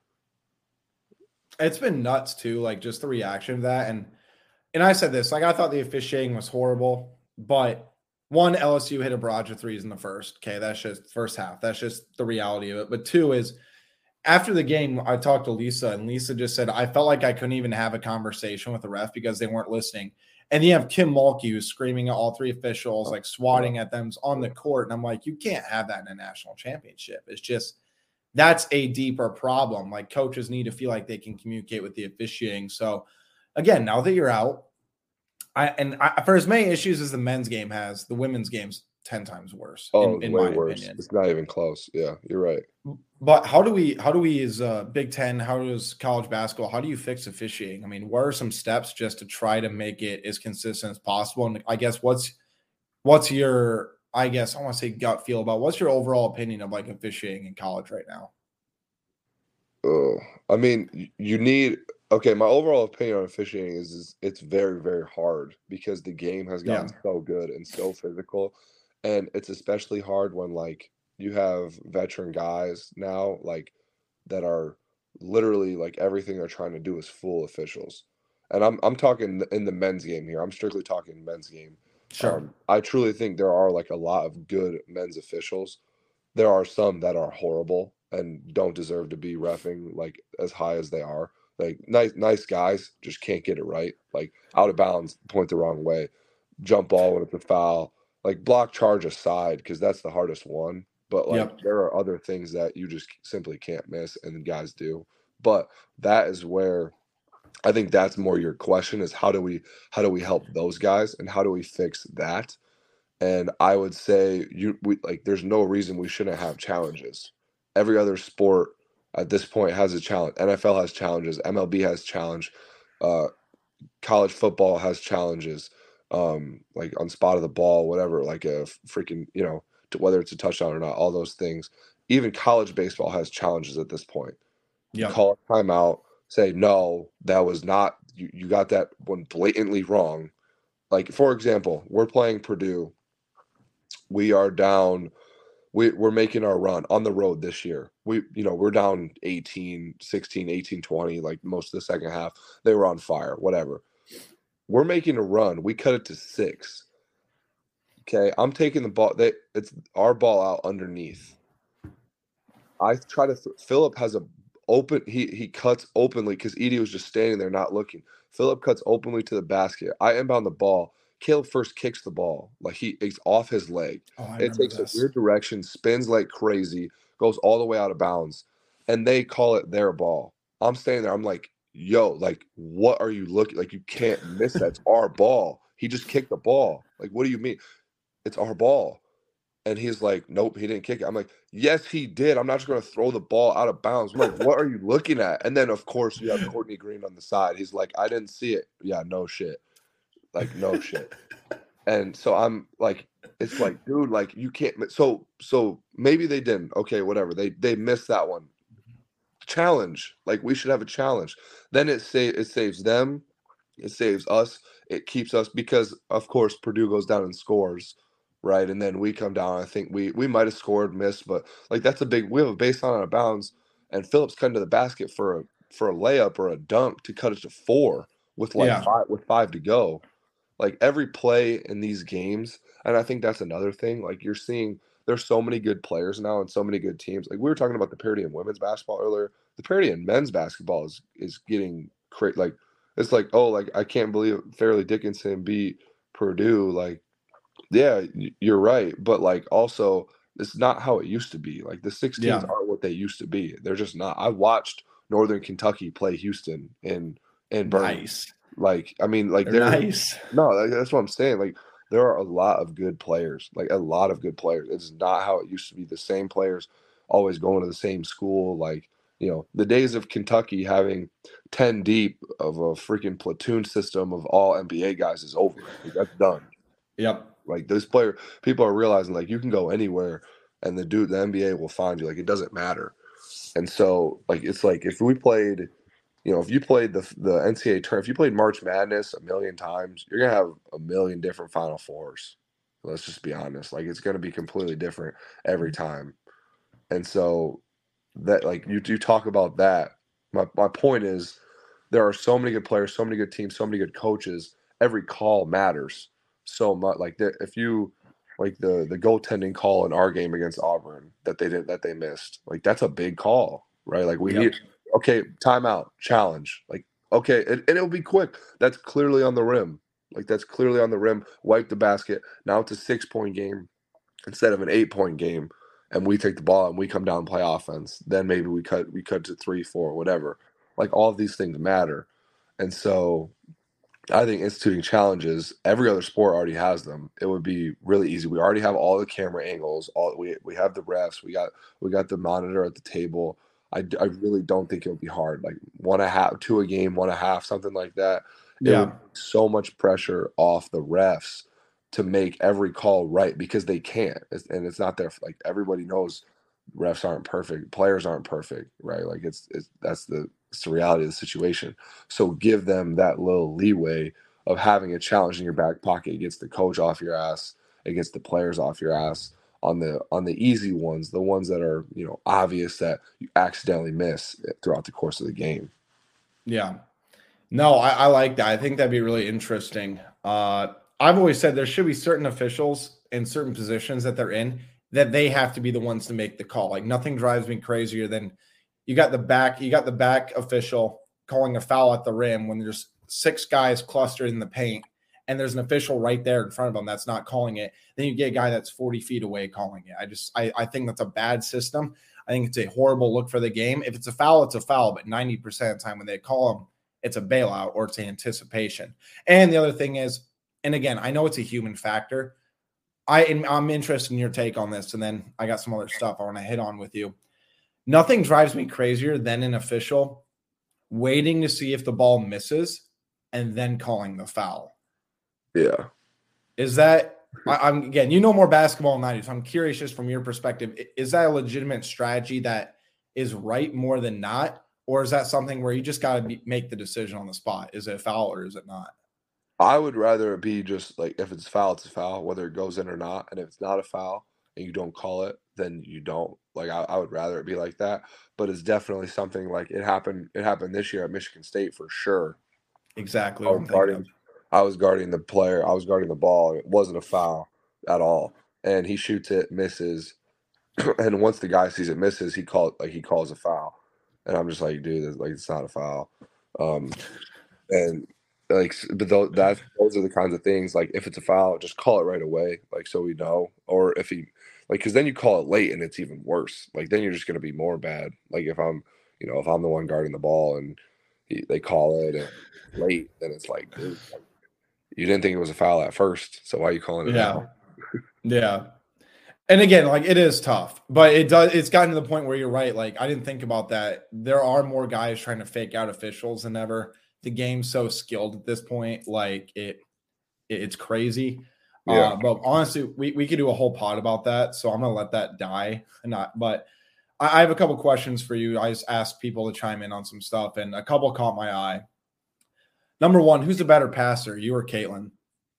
It's been nuts too, like just the reaction of that. And I said this, like I thought the officiating was horrible, but one, LSU hit a barrage of threes in the first. Okay, that's just first half. That's just the reality of it. But two is after the game, I talked to Lisa, and Lisa just said, I felt like I couldn't even have a conversation with the ref because they weren't listening. And you have Kim Mulkey who's screaming at all three officials, like swatting at them on the court. And I'm like, you can't have that in a national championship. It's just, that's a deeper problem. Like coaches need to feel like they can communicate with the officiating. So again, now that you're out, for as many issues as the men's game has, the women's game's 10 times worse. In my opinion. It's not even close. Yeah, you're right. But how do we as Big Ten, how does college basketball, how do you fix officiating? I mean, what are some steps just to try to make it as consistent as possible? And I guess what's your, I guess I want to say gut feel about what's your overall opinion of like officiating in college right now? I mean, my overall opinion on officiating is it's very, very hard because the game has gotten so good and so physical. And it's especially hard when like you have veteran guys now, like that are literally like everything they're trying to do is fool officials. And I'm talking in the men's game here. I'm strictly talking men's game. Sure. I truly think there are like a lot of good men's officials. There are some that are horrible and don't deserve to be reffing like as high as they are. Like nice guys just can't get it right. Like out of bounds, point the wrong way, jump ball when it's a foul. Like block charge aside, because that's the hardest one. But like there are other things that you just simply can't miss, and the guys do. But that is where I think that's more your question is how do we help those guys and how do we fix that? And I would say there's no reason we shouldn't have challenges. Every other sport at this point has a challenge. NFL has challenges. MLB has challenge. College football has challenges. Like on spot of the ball, whatever, like a freaking, whether it's a touchdown or not, all those things. Even college baseball has challenges at this point. You call a timeout, say, no, that was not, you got that one blatantly wrong. Like, for example, we're playing Purdue. We are down. We're making our run on the road this year. We're down 16, 18, 20, like most of the second half. They were on fire, whatever. We're making a run. We cut it to 6. Okay, I'm taking the ball. It's our ball out underneath. I try to. Philip has a open. He cuts openly because Edie was just standing there not looking. Philip cuts openly to the basket. I inbound the ball. Caleb first kicks the ball like it's off his leg. It takes a weird direction, spins like crazy, goes all the way out of bounds, and they call it their ball. I'm standing there. I'm like, yo, like, what are you looking? Like, you can't miss that. It's our ball. He just kicked the ball. Like, what do you mean? It's our ball. And he's like, nope, he didn't kick it. I'm like, yes, he did. I'm not just going to throw the ball out of bounds. I'm like, what are you looking at? And then, of course, you have Courtney Green on the side. He's like, I didn't see it. Yeah, no shit. Like, no shit. And so I'm like, it's like, dude, like, you can't. So maybe they didn't. Okay, whatever. They missed that one. Challenge. Like, we should have a challenge. Then it saves them. It saves us. it keeps us, because of course Purdue goes down and scores, right? And then we come down. I think we might have scored, missed, but like we have a baseline out of bounds, and Phillips cut into the basket for a layup or a dunk to cut it to 4 with Yeah. 5 to go. Like every play in these games, and I think that's another thing. Like you're seeing, there's so many good players now and so many good teams. Like we were talking about the parity in women's basketball earlier. The parity in men's basketball is getting crazy. Like it's like, oh, like I can't believe Fairleigh Dickinson beat Purdue. Like, yeah, you're right, but like also it's not how it used to be. Like the 6 teams Yeah. aren't what they used to be. They're just not. I watched Northern Kentucky play Houston in Birmingham. Nice. Like, I mean, like They're nice. no, that's what I'm saying. Like, there are a lot of good players. Like, a lot of good players. It's not how it used to be. The same players always going to the same school. Like, the days of Kentucky having 10 deep of a freaking platoon system of all NBA guys is over. Like, that's done. Yep. Like, people are realizing, like, you can go anywhere and the NBA will find you. Like, it doesn't matter. And so, like, it's like if we played – if you played the NCAA tournament, if you played March Madness a million times, you're going to have a million different Final Fours. Let's just be honest. Like, it's going to be completely different every time. And so that, like, you talk about that. My point is there are so many good players, so many good teams, so many good coaches. Every call matters so much. Like, if you – like the goaltending call in our game against Auburn that they missed, like, that's a big call, right? Like, we need – okay, timeout, challenge. Like, okay, and it'll be quick. That's clearly on the rim. Like, that's clearly on the rim. Wipe the basket. Now it's a 6-point game instead of an 8-point game, and we take the ball and we come down and play offense. Then maybe we cut to 3, 4, whatever. Like, all of these things matter. And so I think instituting challenges, every other sport already has them. It would be really easy. We already have all the camera angles. We have the refs. We got the monitor at the table. I really don't think it'll be hard. Like 1.5, 2 a game, 1.5, something like that. Yeah. It would be so much pressure off the refs to make every call right, because they can't. And it's not their, like, everybody knows refs aren't perfect, players aren't perfect, right? Like it's the reality of the situation. So give them that little leeway of having a challenge in your back pocket. It gets the coach off your ass. It gets the players off your ass. On the easy ones, the ones that are, obvious that you accidentally miss throughout the course of the game. Yeah. No, I like that. I think that'd be really interesting. I've always said there should be certain officials in certain positions that they're in that they have to be the ones to make the call. Like, nothing drives me crazier than you got the back official calling a foul at the rim when there's 6 guys clustered in the paint, and there's an official right there in front of them that's not calling it. Then you get a guy that's 40 feet away calling it. I think that's a bad system. I think it's a horrible look for the game. If it's a foul, it's a foul. But 90% of the time when they call them, it's a bailout or it's an anticipation. And the other thing is, and again, I know it's a human factor. I'm interested in your take on this, and then I got some other stuff I want to hit on with you. Nothing drives me crazier than an official waiting to see if the ball misses and then calling the foul. Yeah. Is that, I'm again, you know more basketball than I do, so I'm curious just from your perspective, is that a legitimate strategy that is right more than not? Or is that something where you just got to make the decision on the spot? Is it a foul or is it not? I would rather it be just like, if it's a foul, it's a foul, whether it goes in or not. And if it's not a foul and you don't call it, then you don't. Like, I would rather it be like that. But it's definitely something like it happened this year at Michigan State for sure. Exactly. I was guarding the player. I was guarding the ball. It wasn't a foul at all. And he shoots it, misses. And once the guy sees it misses, he calls a foul. And I'm just like, dude, it's not a foul. And like, but those are the kinds of things. Like, if it's a foul, just call it right away, like, so we know. Or if he, like, because then you call it late and it's even worse. Like, then you're just gonna be more bad. Like, if I'm the one guarding the ball and they call it and late, then it's like, dude, you didn't think it was a foul at first, so why are you calling it now? Yeah. And again, like, it is tough, but it's gotten to the point where you're right. Like, I didn't think about that. There are more guys trying to fake out officials than ever. The game's so skilled at this point. Like, it's crazy. Yeah. But honestly, we could do a whole pod about that. So I'm going to let that die. But I have a couple questions for you. I just asked people to chime in on some stuff, and a couple caught my eye. Number one, who's the better passer, you or Caitlin?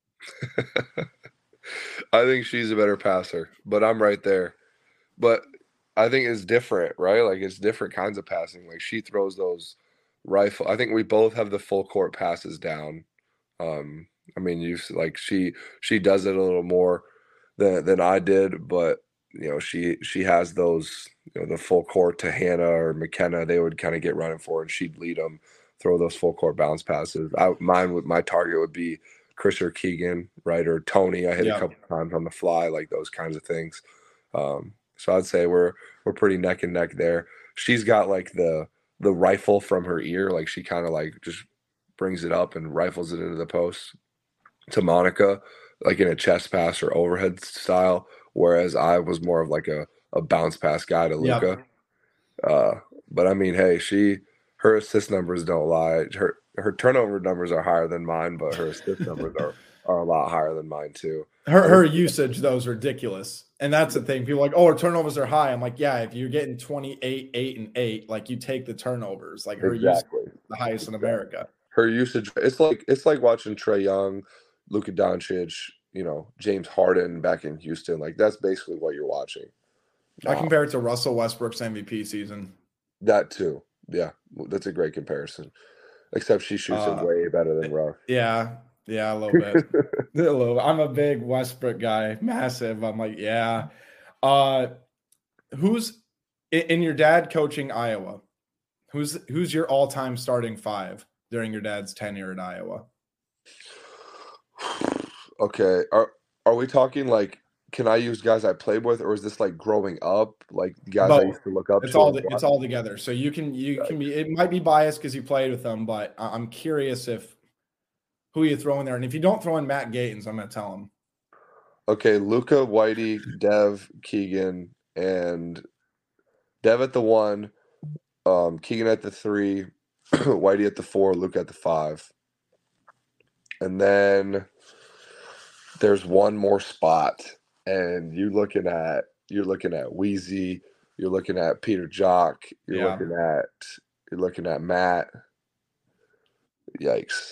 I think she's a better passer, but I'm right there. But I think it's different, right? Like it's different kinds of passing. Like she throws those rifle. I think we both have the full court passes down. I mean, like she does it a little more than I did, but she has those the full court to Hannah or McKenna. They would kind of get running for it, and she'd lead them, throw those full court bounce passes. My target would be Chris or Keegan, right, or Tony. I hit a couple times on the fly, like those kinds of things. So I'd say we're pretty neck and neck there. She's got like the rifle from her ear, like she kind of like just brings it up and rifles it into the post to Monica, like in a chest pass or overhead style. Whereas I was more of like a bounce pass guy to Luca. But I mean, hey, her assist numbers don't lie. Her turnover numbers are higher than mine, but her assist numbers are a lot higher than mine too. Her usage though is ridiculous. And that's the thing. People are like, oh, her turnovers are high. I'm like, yeah, if you're getting 28, 8, and 8, like you take the turnovers. Like her usage is the highest in America. Her usage, it's like watching Trae Young, Luka Doncic, James Harden back in Houston. Like that's basically what you're watching. I compare it to Russell Westbrook's MVP season. That too. Yeah, that's a great comparison. Except she shoots it way better than Russ. Yeah, a little bit. A little bit. I'm a big Westbrook guy, massive. I'm like, yeah. Who's in your dad coaching Iowa? Who's your all-time starting five during your dad's tenure at Iowa? Okay, are we talking like? Can I use guys I played with, or is this like growing up, like guys I used to look up to? It's all together. So you can be. It might be biased because you played with them, but I'm curious who you throw in there, and if you don't throw in Matt Gatens, I'm gonna tell him. Okay, Luka, Whitey, Dev, Keegan, and Dev at the 1, Keegan at the 3, Whitey at the 4, Luka at the 5, and then there's one more spot. And you're looking at Weezy, you're looking at Peter Jock, you're looking at Matt. Yikes.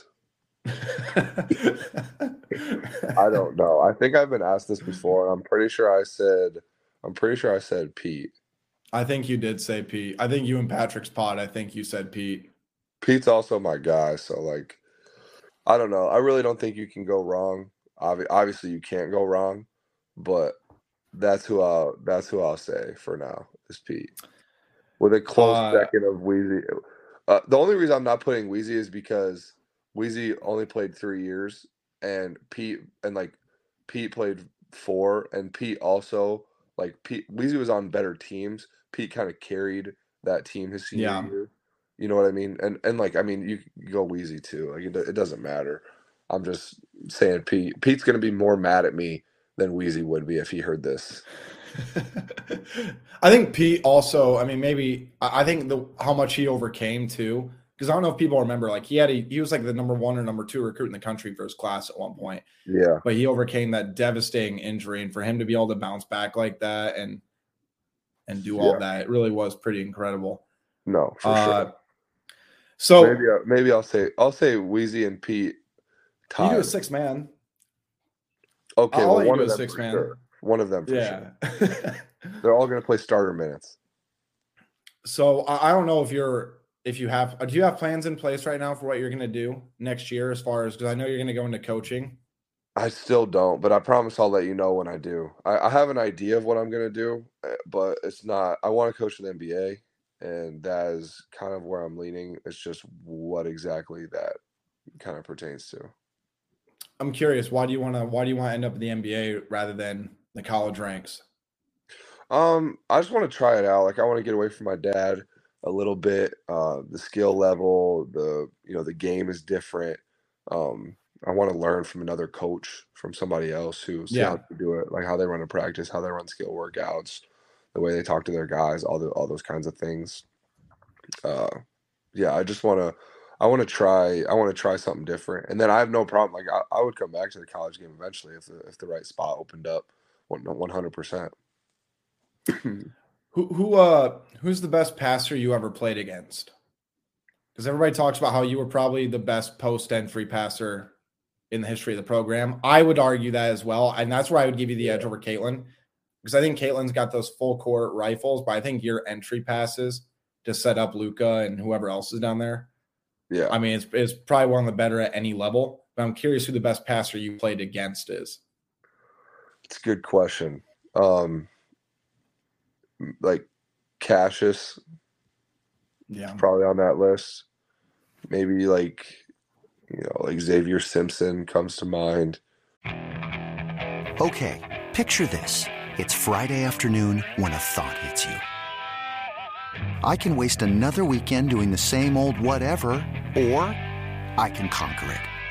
I don't know. I think I've been asked this before. I'm pretty sure I said Pete. I think you did say Pete. I think you and Patrick's pod, I think you said Pete. Pete's also my guy, so like I don't know. I really don't think you can go wrong. Obviously you can't go wrong. But that's who I'll say for now is Pete, with a close second of Weezy. The only reason I'm not putting Weezy is because Weezy only played 3 years, and Pete played 4, and Pete also Weezy was on better teams. Pete kind of carried that team his senior year. You know what I mean? And like I mean you go Weezy too. Like it doesn't matter. I'm just saying Pete's gonna be more mad at me than Weezy would be if he heard this. I think Pete also, I mean, maybe I think how much he overcame too, because I don't know if people remember, like he was like the number 1 or number 2 recruit in the country for his class at one point. Yeah. But he overcame that devastating injury, and for him to be able to bounce back like that and do all that, it really was pretty incredible. No, for sure. So maybe I'll say Weezy and Pete tied. You do a 6-man. Okay, I'll let you one do of a them 6-man. Sure. One of them for sure. They're all going to play starter minutes. So I don't know do you have plans in place right now for what you're going to do next year as far as, because I know you're going to go into coaching. I still don't, but I promise I'll let you know when I do. I have an idea of what I'm going to do, but it's not. I want to coach in the NBA, and that is kind of where I'm leaning. It's just what exactly that kind of pertains to. I'm curious, why do you want to end up in the NBA rather than the college ranks? I just want to try it out. Like I want to get away from my dad a little bit. The skill level, the game is different. I want to learn from another coach, from somebody else who see how to do it, like how they run a practice, how they run skill workouts, the way they talk to their guys, all those kinds of things. I just want to. I want to try something different, and then I have no problem. Like I would come back to the college game eventually if the right spot opened up, 100%. Who's the best passer you ever played against? because everybody talks about how you were probably the best post-entry passer in the history of the program. I would argue that as well, and that's where I would give you the edge over Caitlin, because I think Caitlin's got those full court rifles, but I think your entry passes to set up Luka and whoever else is down there. Yeah. I mean, it's probably one of the better at any level, but I'm curious who the best passer you played against is. It's a good question. Like Cassius, probably on that list. Maybe like Xavier Simpson comes to mind. Okay, picture this. It's Friday afternoon when a thought hits you. I can waste another weekend doing the same old whatever, or I can conquer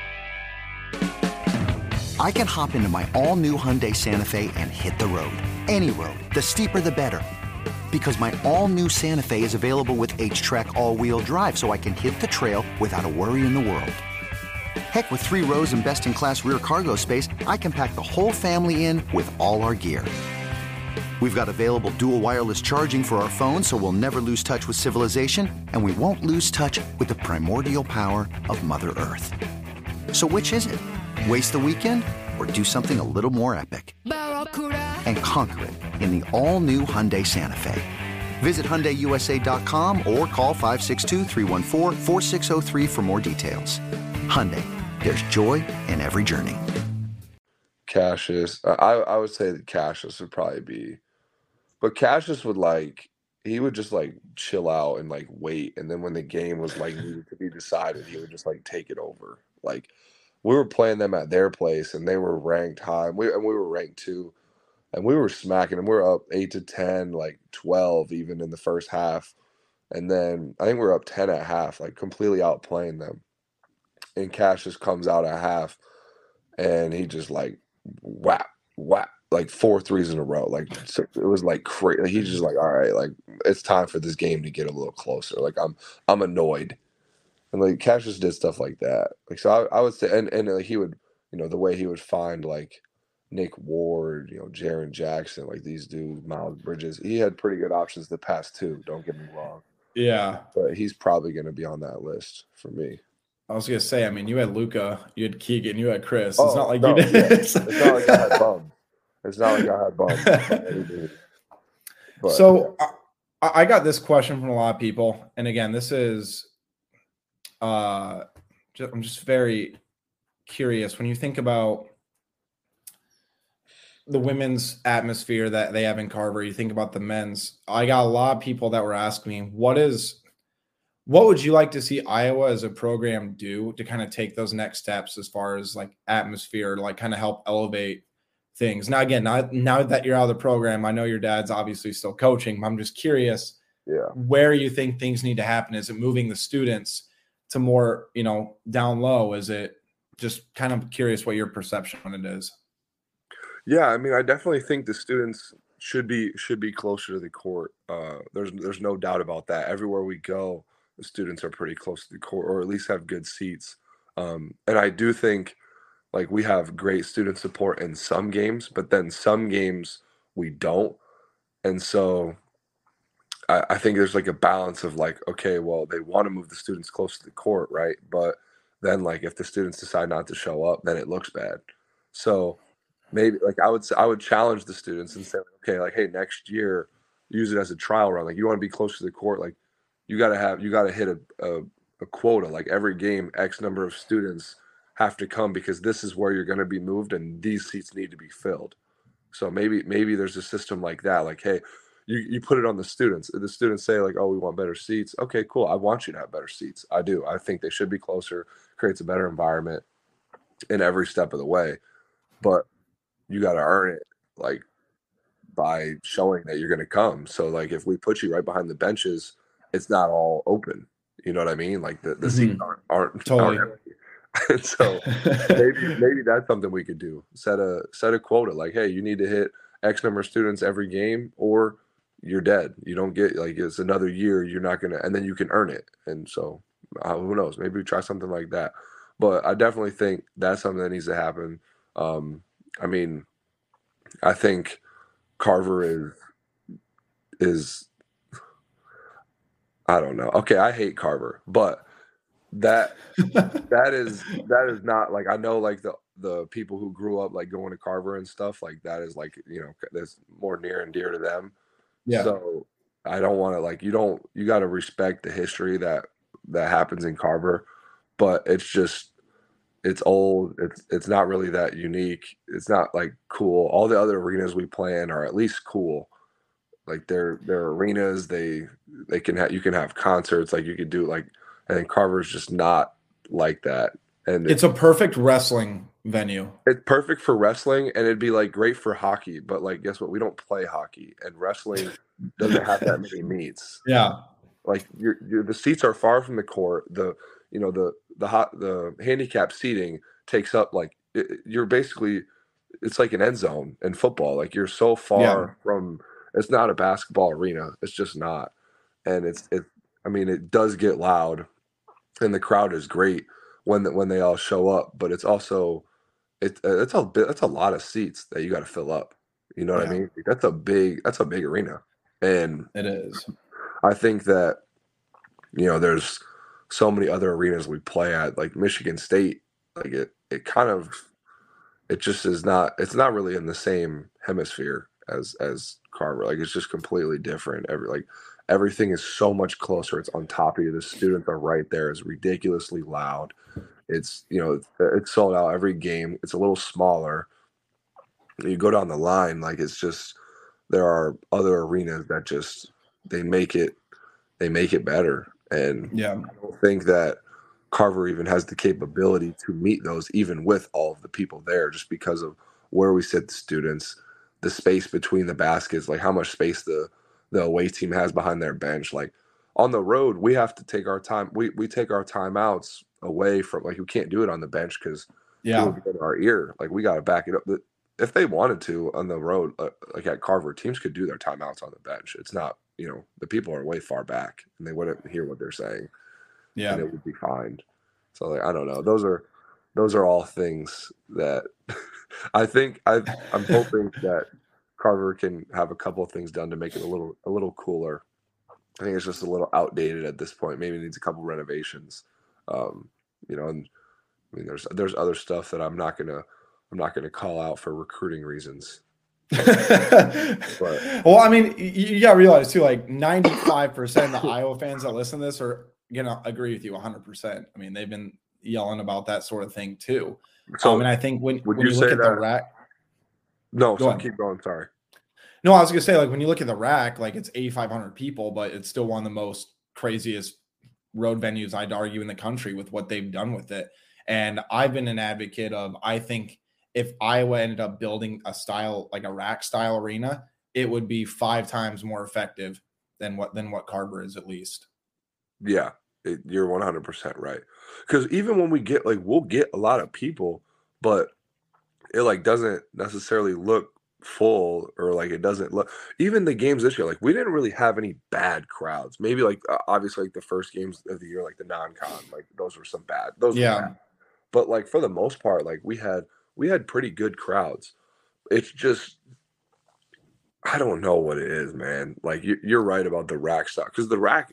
it. I can hop into my all-new Hyundai Santa Fe and hit the road. Any road. The steeper, the better. Because my all-new Santa Fe is available with H-Track all-wheel drive, so I can hit the trail without a worry in the world. Heck, with 3 rows and best-in-class rear cargo space, I can pack the whole family in with all our gear. We've got available dual wireless charging for our phones, so we'll never lose touch with civilization, and we won't lose touch with the primordial power of Mother Earth. So which is it? Waste the weekend or do something a little more epic? And conquer it in the all-new Hyundai Santa Fe. Visit HyundaiUSA.com or call 562-314-4603 for more details. Hyundai, there's joy in every journey. Cassius, I would say that Cassius would probably be, but Cassius would he would just chill out and wait, and then when the game was needed to be decided, he would just take it over. Like we were playing them at their place, and they were ranked high, and we were ranked too, and we were smacking them. We were up 8-10, 12 even in the first half, and then I think we were up 10 at half, completely outplaying them. And Cassius comes out at half, and he just whap, 4 threes in a row. So it was crazy. He's just all right, it's time for this game to get a little closer. I'm annoyed. And Cassius did stuff like that. So I would say, and he would, the way he would find Nick Ward, Jaren Jackson, these dudes, Miles Bridges. He had pretty good options to pass too, don't get me wrong. Yeah. But he's probably going to be on that list for me. I was going to say, I mean, you had Luka, you had Keegan, you had Chris. Oh, it's not like no, you did. Yeah. It's not like I had bums. It's not like I had bums. But, so I got this question from a lot of people. And again, this is, I'm just very curious. When you think about the women's atmosphere that they have in Carver, you think about the men's. I got a lot of people that were asking me, what would you like to see Iowa as a program do to kind of take those next steps as far as atmosphere, kind of help elevate things? Now, again, now that you're out of the program, I know your dad's obviously still coaching, but I'm just curious where you think things need to happen. Is it moving the students to more, down low? Is it just kind of curious what your perception on it is? Yeah, I mean, I definitely think the students should be closer to the court. There's no doubt about that. Everywhere we go, the students are pretty close to the court, or at least have good seats. And I do think we have great student support in some games, but then some games we don't. And so I think there's a balance of okay, well, they want to move the students close to the court, right? But then if the students decide not to show up, then it looks bad. So maybe I would challenge the students and say, okay, hey, next year use it as a trial run. You want to be close to the court, you got to hit a quota. Every game, X number of students have to come because this is where you're going to be moved and these seats need to be filled. So maybe there's a system like that. Hey, you put it on the students. The students say oh, we want better seats. Okay, cool. I want you to have better seats. I do. I think they should be closer, creates a better environment in every step of the way. But you got to earn it by showing that you're going to come. So if we put you right behind the benches, it's not all open. You know what I mean? The seats aren't totally. And so maybe that's something we could do. Set a quota. Hey, you need to hit X number of students every game, or you're dead. You don't get it's another year. You're not gonna, and then you can earn it. And so who knows? Maybe we try something like that. But I definitely think that's something that needs to happen. I mean, I think Carver is I don't know. Okay, I hate Carver, but that is not like, I know like the people who grew up like going to Carver and stuff, like that is like, that's more near and dear to them. Yeah. So I don't want to like, you got to respect the history that happens in Carver, but it's old. It's not really that unique. It's not like cool. All the other arenas we play in are at least cool. Like they're arenas. You can have concerts. Like you could do like, I think Carver's just not like that. And it's a perfect wrestling venue. It's perfect for wrestling, and it'd be like great for hockey. But like, guess what? We don't play hockey, and wrestling doesn't have that many meets. Yeah. Like the seats are far from the court. The handicap seating takes up like you're basically, it's like an end zone in football. Like you're so far from. It's not a basketball arena. It's just not, and I mean, it does get loud, and the crowd is great when they all show up. But it's also that's a lot of seats that you got to fill up. You know what I mean? That's a big arena, and it is. I think that there's so many other arenas we play at, like Michigan State. Like it just is not. It's not really in the same hemisphere as Carver. Like it's just completely different. Everything is so much closer. It's on top of you. The students are right there. It's ridiculously loud. It's it's sold out every game. It's a little smaller. You go down the line, like it's just, there are other arenas that just they make it better. And I don't think that Carver even has the capability to meet those, even with all of the people there, just because of where we sit the students, the space between the baskets, like how much space the away team has behind their bench. Like on the road, we have to take our time. We take our timeouts away from, like, we can't do it on the bench because people get in our ear. Like we got to back it up. If they wanted to on the road, like at Carver, teams could do their timeouts on the bench. It's not, the people are way far back and they wouldn't hear what they're saying. Yeah, and it would be fine. So like, I don't know. Those are all things that I think I'm hoping that Carver can have a couple of things done to make it a little cooler. I think it's just a little outdated at this point. Maybe it needs a couple renovations. And I mean, there's other stuff that I'm not gonna call out for recruiting reasons. But, well, I mean, you gotta realize too, like 95% of the Iowa fans that listen to this are gonna agree with you 100%. I mean, they've been yelling about that sort of thing too. So, and I think when you look at the rack, keep going. Sorry. No, I was gonna say, like, when you look at the rack, like it's 8,500 people, but it's still one of the most craziest road venues, I'd argue, in the country with what they've done with it. And I've been an advocate of, I think if Iowa ended up building a style, like a rack style arena, it would be 5 times more effective than what Carver is, at least. Yeah, you're 100% right. Because even when we'll get a lot of people, but it like doesn't necessarily look full, or like it doesn't look, even the games this year, like we didn't really have any bad crowds. Maybe like obviously like the first games of the year, like the non-con, like those were bad. Were bad. But like for the most part, like we had pretty good crowds. It's just, I don't know what it is, man. Like you're right about the rack stuff, because the rack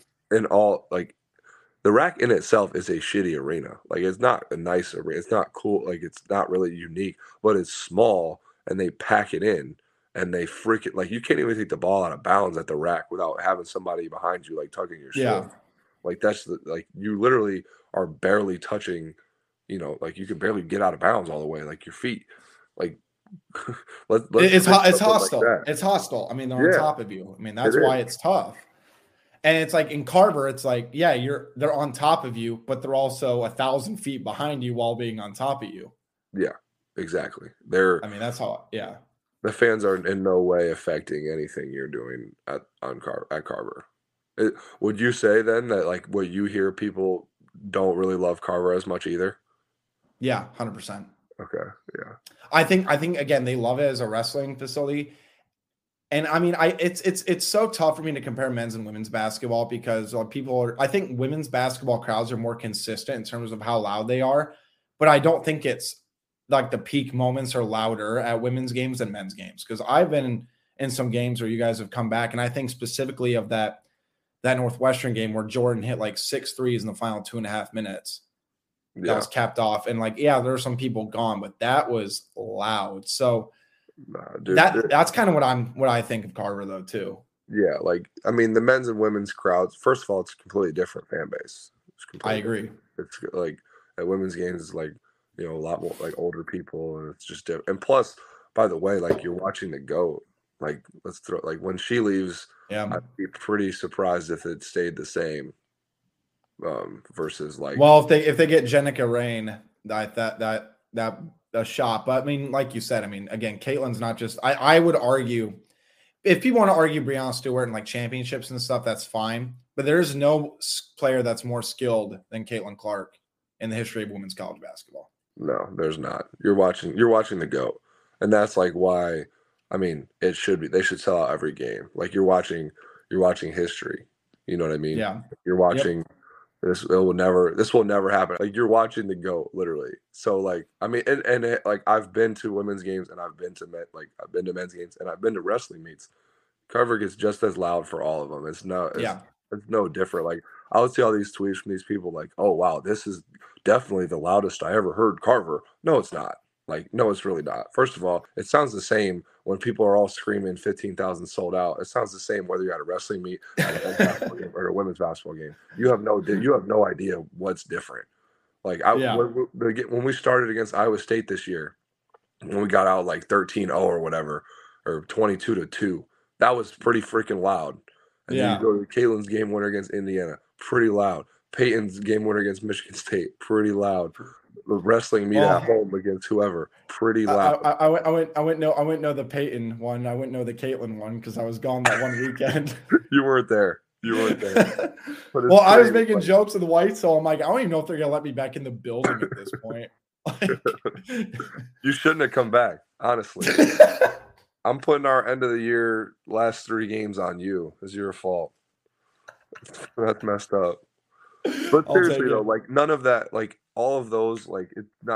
in itself is a shitty arena. Like it's not a nice arena. It's not cool. Like it's not really unique, but it's small and they pack it in and they freaking, like you can't even take the ball out of bounds at the rack without having somebody behind you, like tugging your shoulder. Like that's like you literally are barely touching, like you can barely get out of bounds all the way, like your feet. Like it's hostile. Like it's hostile. I mean, they're on top of you. I mean, that's why it's tough. And it's like in Carver, it's like, they're on top of you, but they're also 1,000 feet behind you while being on top of you. Yeah, exactly. That's how. Yeah. The fans are in no way affecting anything you're doing at Carver. Would you say then that like what you hear, people don't really love Carver as much either? Yeah, 100%. Okay, yeah. I think again, they love it as a wrestling facility. And I mean, it's so tough for me to compare men's and women's basketball, because I think women's basketball crowds are more consistent in terms of how loud they are, but I don't think it's like the peak moments are louder at women's games than men's games. Because I've been in some games where you guys have come back, and I think specifically of that that Northwestern game where Jordan hit like 6 threes in the final 2.5 minutes. That was capped off. And like, yeah, there are some people gone, but that was loud. So that's kind of what I think of Carver though too. Yeah, like I mean, the men's and women's crowds. First of all, it's a completely different fan base. I agree. It's like at women's games, it's like a lot more like older people, and it's just different. And plus, by the way, like you're watching the GOAT. Like when she leaves, I'd be pretty surprised if it stayed the same. Versus like, well, if they get Jenica Rain, that a shot. But I mean, like you said, I mean, again, Caitlin's not just. I would argue, if people want to argue Breanna Stewart and like championships and stuff, that's fine. But there is no player that's more skilled than Caitlin Clark in the history of women's college basketball. No, there's not. You're watching the GOAT, and that's like why. I mean, it should be. They should sell out every game. Like you're watching history. You know what I mean? Yeah. You're watching. Yep. This will never happen. Like you're watching the GOAT, literally. So like, I mean, and like I've been to women's games and I've been to men's games and I've been to wrestling meets. Carver gets just as loud for all of them. It's no different. Like I would see all these tweets from these people like, oh wow, this is definitely the loudest I ever heard Carver. No, it's not. Like, no, it's really not. First of all, it sounds the same when people are all screaming 15,000 sold out. It sounds the same whether you're at a wrestling meet, at a men's basketball game, or a women's basketball game. You have no idea what's different. Like when we started against Iowa State this year, when we got out like 13-0 or whatever, or 22-2, that was pretty freaking loud. And then you go to Caitlin's game winner against Indiana, pretty loud. Peyton's game winner against Michigan State, pretty loud. The wrestling meet at home against whoever, pretty loud. I wouldn't know the Peyton one. I wouldn't know the Caitlin one because I was gone that one weekend. You weren't there. Well, I was making jokes of the White, so I'm like, I don't even know if they're gonna let me back in the building at this point. You shouldn't have come back, honestly. I'm putting our end of the year last 3 games on you. It's your fault. That's messed up. But seriously though, like none of that, like all of those, like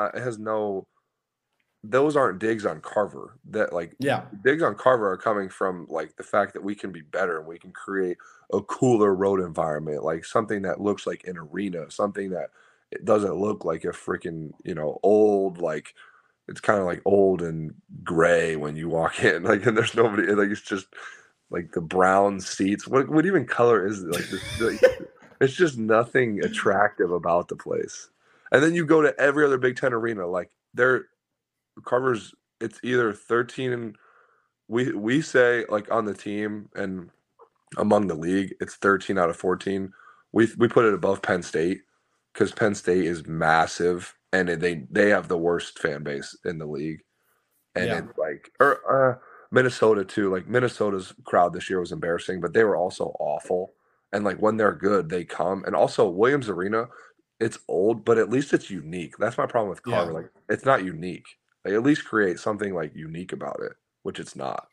those aren't digs on Carver. That digs on Carver are coming from like the fact that we can be better and we can create a cooler road environment, like something that looks like an arena, something that it doesn't look like a freaking old, like it's kind of like old and gray when you walk in, like, and there's nobody, like it's just like the brown seats. What even color is it? Like this? It's just nothing attractive about the place. And then you go to every other Big Ten arena, like Carver's. It's either 13 and we say like on the team and among the league, it's 13 out of 14. We put it above Penn State because Penn State is massive and they have the worst fan base in the league. And it's like Minnesota too. Like Minnesota's crowd this year was embarrassing, but they were also awful. And like when they're good, they come. And also Williams Arena, it's old, but at least it's unique. That's my problem with Carver. Like it's not unique. Like, at least create something like unique about it, which it's not.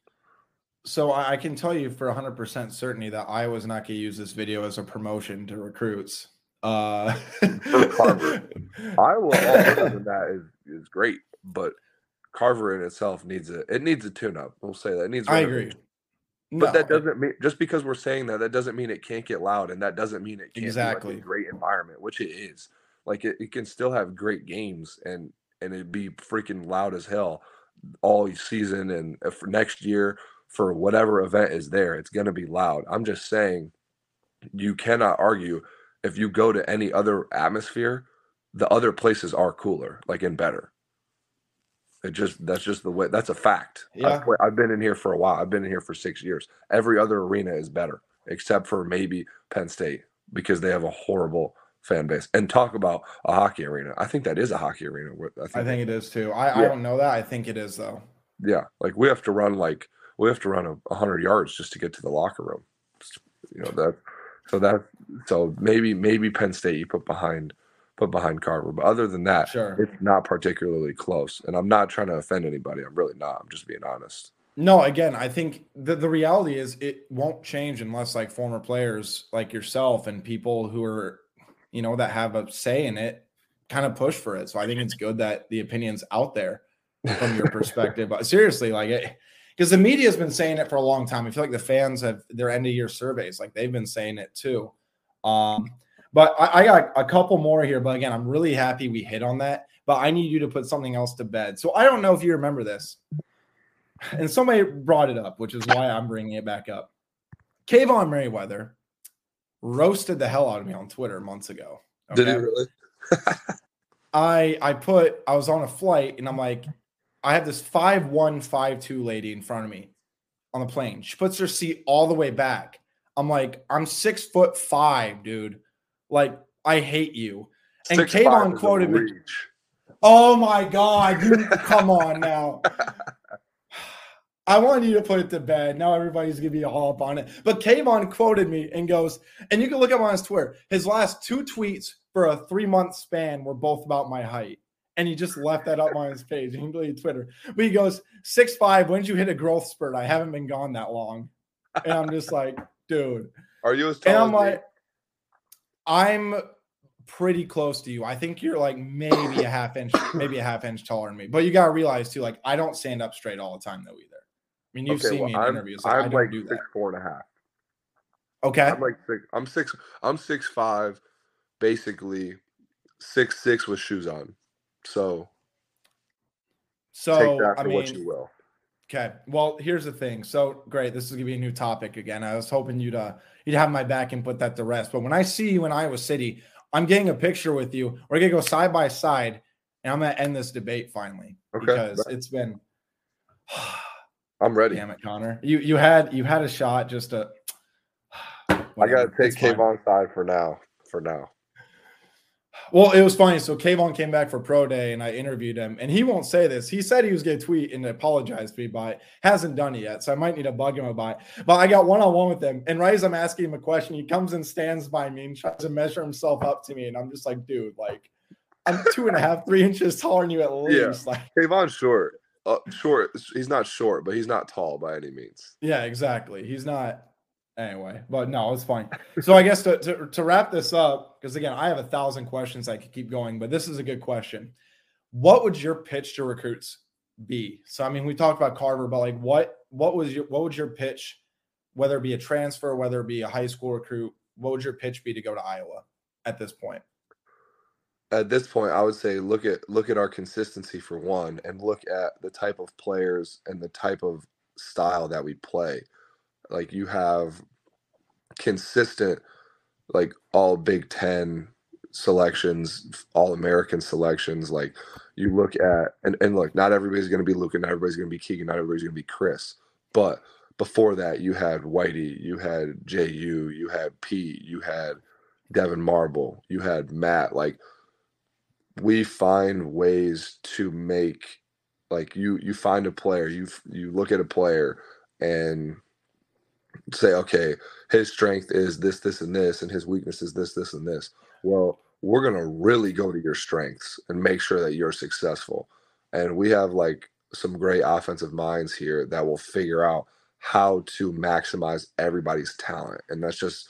So I can tell you for 100% certainty that Iowa's not going to use this video as a promotion to recruits. For Carver, Iowa, all other than that is great, but Carver in itself needs a tune-up. We'll say that it needs. I agree. But that doesn't mean, just because we're saying that doesn't mean it can't get loud, and that doesn't mean it can't be like a great environment, which it is. Like it can still have great games and it'd be freaking loud as hell all season, and for next year for whatever event is there, it's going to be loud. I'm just saying you cannot argue if you go to any other atmosphere, the other places are cooler, like and better. That's just the way. That's a fact. Yeah. I've been in here for a while. I've been in here for 6 years. Every other arena is better, except for maybe Penn State, because they have a horrible fan base. And talk about a hockey arena. I think that is a hockey arena. I think it is too. I don't know that. I think it is though. Yeah, like we have to run 100 yards just to get to the locker room. So maybe Penn State you put behind Carver. But other than that, It's not particularly close. And I'm not trying to offend anybody. I'm really not. I'm just being honest. No, again, I think the reality is it won't change unless like former players like yourself and people who are, that have a say in it kind of push for it. So I think it's good that the opinion's out there from your perspective. But seriously, like because the media has been saying it for a long time. I feel like the fans have their end of year surveys, like they've been saying it too. But I got a couple more here. But again, I'm really happy we hit on that. But I need you to put something else to bed. So I don't know if you remember this, and somebody brought it up, which is why I'm bringing it back up. Kayvon Merriweather roasted the hell out of me on Twitter months ago. Okay? Did he really? I was on a flight and I'm like, I have this 5'1", 5'2" lady in front of me on the plane. She puts her seat all the way back. I'm like, I'm 6'5", dude. Like, I hate you. And Kayvon quoted me. Oh my God, come on now. I wanted you to put it to bed. Now everybody's going to be all up on it. But Kayvon quoted me and goes, and you can look up on his Twitter, his last 2 tweets for a 3-month span were both about my height. And he just left that up on his page. He can delete Twitter. But he goes, 6'5", when did you hit a growth spurt? I haven't been gone that long. And I'm just like, dude. Are you as tall and I'm as like, me? I'm pretty close to you. I think you're like maybe a half inch taller than me. But you got to realize too, like, I don't stand up straight all the time though either. I mean, you've seen me in interviews. Like, I'm I don't like do that. 6'4.5". Okay. I'm like 6. I'm 6'5", basically 6'6" with shoes on. So take that for what you will. Okay. Well, here's the thing. So great. This is gonna be a new topic again. I was hoping you'd have my back and put that to rest. But when I see you in Iowa City, I'm getting a picture with you. We're gonna go side by side, and I'm gonna end this debate finally. Okay. Because it's been. I'm ready. Damn it, Connor. You had a shot just to. I gotta take Kayvon's side for now. Well, it was funny. So Kayvon came back for Pro Day, and I interviewed him, and he won't say this. He said he was going to tweet and apologize to me, but hasn't done it yet. So I might need to bug him about it. But I got one-on-one with him, and right as I'm asking him a question, he comes and stands by me and tries to measure himself up to me, and I'm just like, dude, like, I'm 2.5, 3 inches taller than you at least. Yeah. Like, Kayvon's short. Short. He's not short, but he's not tall by any means. Yeah, exactly. He's not. Anyway, but no, it's fine. So I guess to wrap this up, because again, I have 1,000 questions I could keep going, but this is a good question. What would your pitch to recruits be? So I mean, we talked about Carver, but like, what would your pitch, whether it be a transfer, whether it be a high school recruit, what would your pitch be to go to Iowa at this point? At this point, I would say look at our consistency for one, and look at the type of players and the type of style that we play. Like, you have consistent, like, all Big Ten selections, all American selections. Like, you look at and look, not everybody's going to be Luka, not everybody's going to be Keegan, not everybody's going to be Chris. But before that, you had Whitey, you had JU, you had Pete, you had Devin Marble, you had Matt. Like, we find ways to make, like, you find a player, you look at a player and say, okay, his strength is this, this, and this, and his weakness is this, this, and this. Well, we're going to really go to your strengths and make sure that you're successful. And we have, like, some great offensive minds here that will figure out how to maximize everybody's talent. And that's just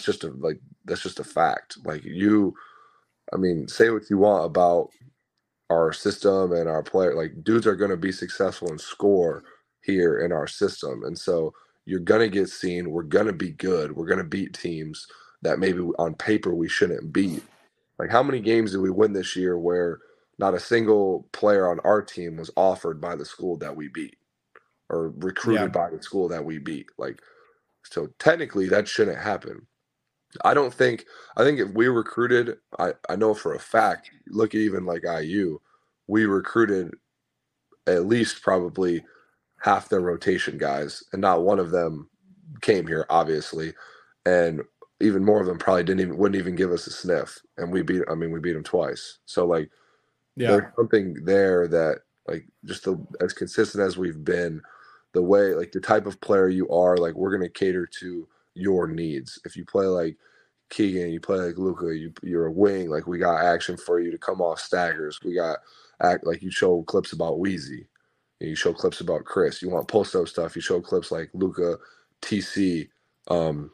a fact. Like, I mean, say what you want about our system and our player. Like, dudes are going to be successful and score here in our system. And so you're going to get seen. We're going to be good. We're going to beat teams that maybe on paper we shouldn't beat. Like, how many games did we win this year where not a single player on our team was offered by the school that we beat or recruited by the school that we beat? Like, so technically that shouldn't happen. I think if we recruited, I know for a fact, look at even like IU, we recruited at least probably half their rotation guys, and not one of them came here, obviously, and even more of them probably wouldn't even give us a sniff, and we beat them twice. So, like, there's something there that, like, just as consistent as we've been, the way, like, the type of player you are, like, we're going to cater to your needs. If you play like Keegan, you play like Luka, you're a wing, like, we got action for you to come off staggers. We got like, you show clips about Weezy. You show clips about Chris. You want post-up stuff, you show clips like Luka, TC, and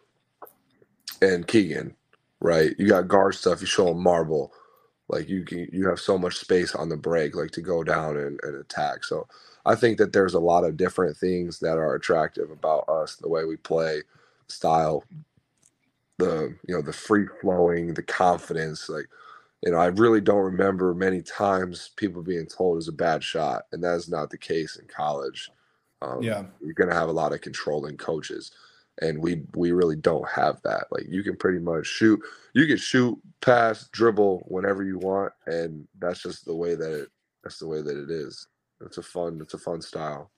Keegan, right? You got guard stuff, you show them Marble. Like, you have so much space on the break, like, to go down and attack. So I think that there's a lot of different things that are attractive about us, the way we play, style, the free flowing, the confidence. Like, I really don't remember many times people being told it's a bad shot, and that is not the case in college. Yeah. You're going to have a lot of controlling coaches, and we really don't have that. Like, you can pretty much shoot, pass, dribble whenever you want, and that's just the way that it is. It's a fun style.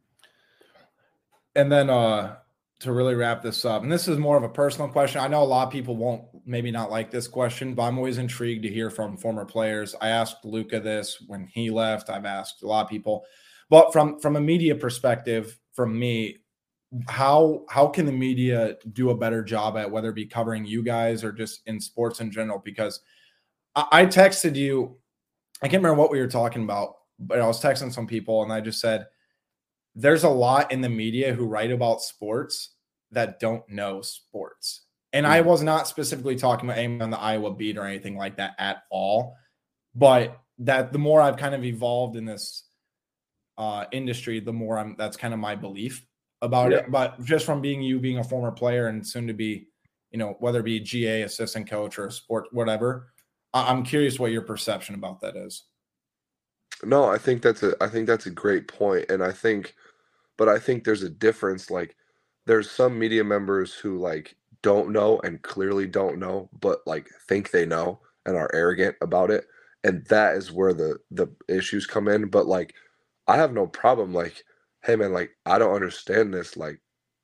And then to really wrap this up, and this is more of a personal question. I know a lot of people won't maybe not like this question, but I'm always intrigued to hear from former players. I asked Luka this when he left. I've asked a lot of people. But from a media perspective, from me, how can the media do a better job at whether it be covering you guys or just in sports in general? Because I texted you, I can't remember what we were talking about, but I was texting some people and I just said, there's a lot in the media who write about sports that don't know sports. And I was not specifically talking about anyone on the Iowa beat or anything like that at all. But that the more I've kind of evolved in this industry, the more that's kind of my belief about it. But just from being a former player and soon to be, whether it be GA, assistant coach, or a sport, whatever, I'm curious what your perception about that is. No, I think that's a great point. And I think there's a difference. Like, there's some media members who like don't know and clearly don't know, but like think they know and are arrogant about it. And that is where the issues come in. But like, I have no problem. Like, hey man, like, I don't understand this. Like,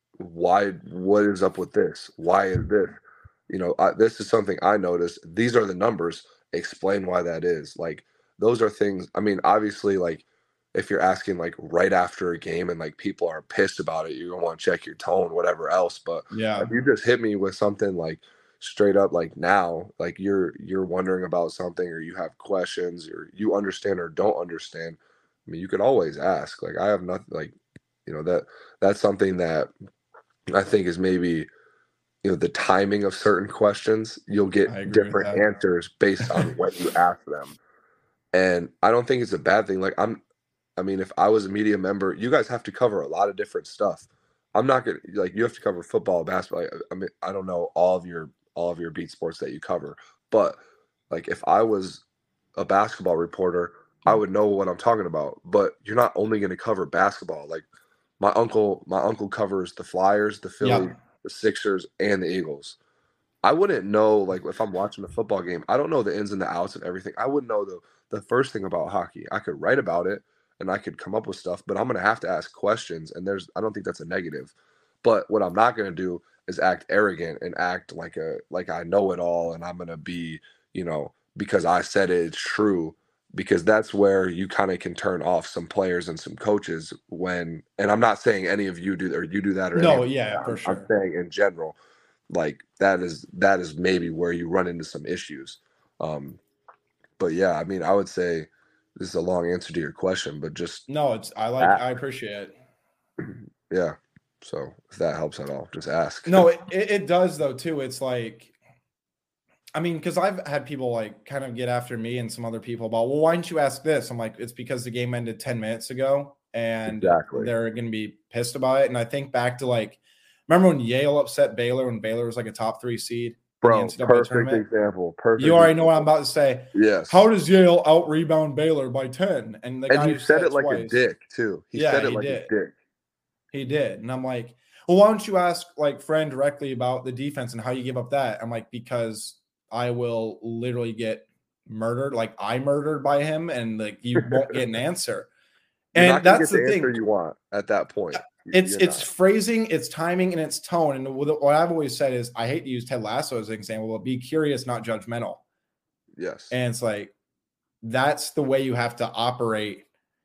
what is up with this? Why is this? This is something I noticed. These are the numbers. Explain why that is. Like, those are things. I mean, obviously, like, if you're asking like right after a game and like people are pissed about it, you're gonna want to check your tone, whatever else. But yeah, if you just hit me with something like straight up, like now, like you're wondering about something or you have questions or you understand or don't understand, I mean, you could always ask. Like, I have nothing, like, that's something that I think is maybe, the timing of certain questions. You'll get different answers based on when you ask them. And I don't think it's a bad thing. Like, if I was a media member, you guys have to cover a lot of different stuff. I'm not going to, like, you have to cover football, basketball. I mean, I don't know all of your beat sports that you cover, but like, if I was a basketball reporter, I would know what I'm talking about. But you're not only going to cover basketball. Like, my uncle covers the Flyers, the Phillies, the Sixers, and the Eagles. I wouldn't know, like, if I'm watching a football game, I don't know the ins and the outs of everything. I wouldn't know the first thing about hockey. I could write about it and I could come up with stuff, but I'm going to have to ask questions. And I don't think that's a negative. But what I'm not going to do is act arrogant and act like I know it all. And I'm going to be, because I said it's true, because that's where you kind of can turn off some players and some coaches and I'm not saying any of you do, or you do that. Or no, yeah, for sure. I'm saying in general, like, that is maybe where you run into some issues. But yeah, I mean, I would say this is a long answer to your question, but just I appreciate it. Yeah. So if that helps at all, just ask. No, it does though too. It's like, I mean, because I've had people like kind of get after me and some other people about, well, why didn't you ask this? I'm like, it's because the game ended 10 minutes ago and they're going to be pissed about it. And I think back to like, remember when Yale upset Baylor when Baylor was like a top 3 seed? Bro, perfect example. You already know what I'm about to say. Yes. How does Yale out rebound Baylor by 10? And he said it like a dick too. He said it like a dick. He did. And I'm like, well, why don't you ask like Fran directly about the defense and how you give up that? I'm like, because I will literally get murdered. Like, I murdered by him and like you won't get an answer. And that's the thing you want at that point. It's phrasing, it's timing, and it's tone. And what I've always said is, I hate to use Ted Lasso as an example, but be curious, not judgmental. Yes. And it's like, that's the way you have to operate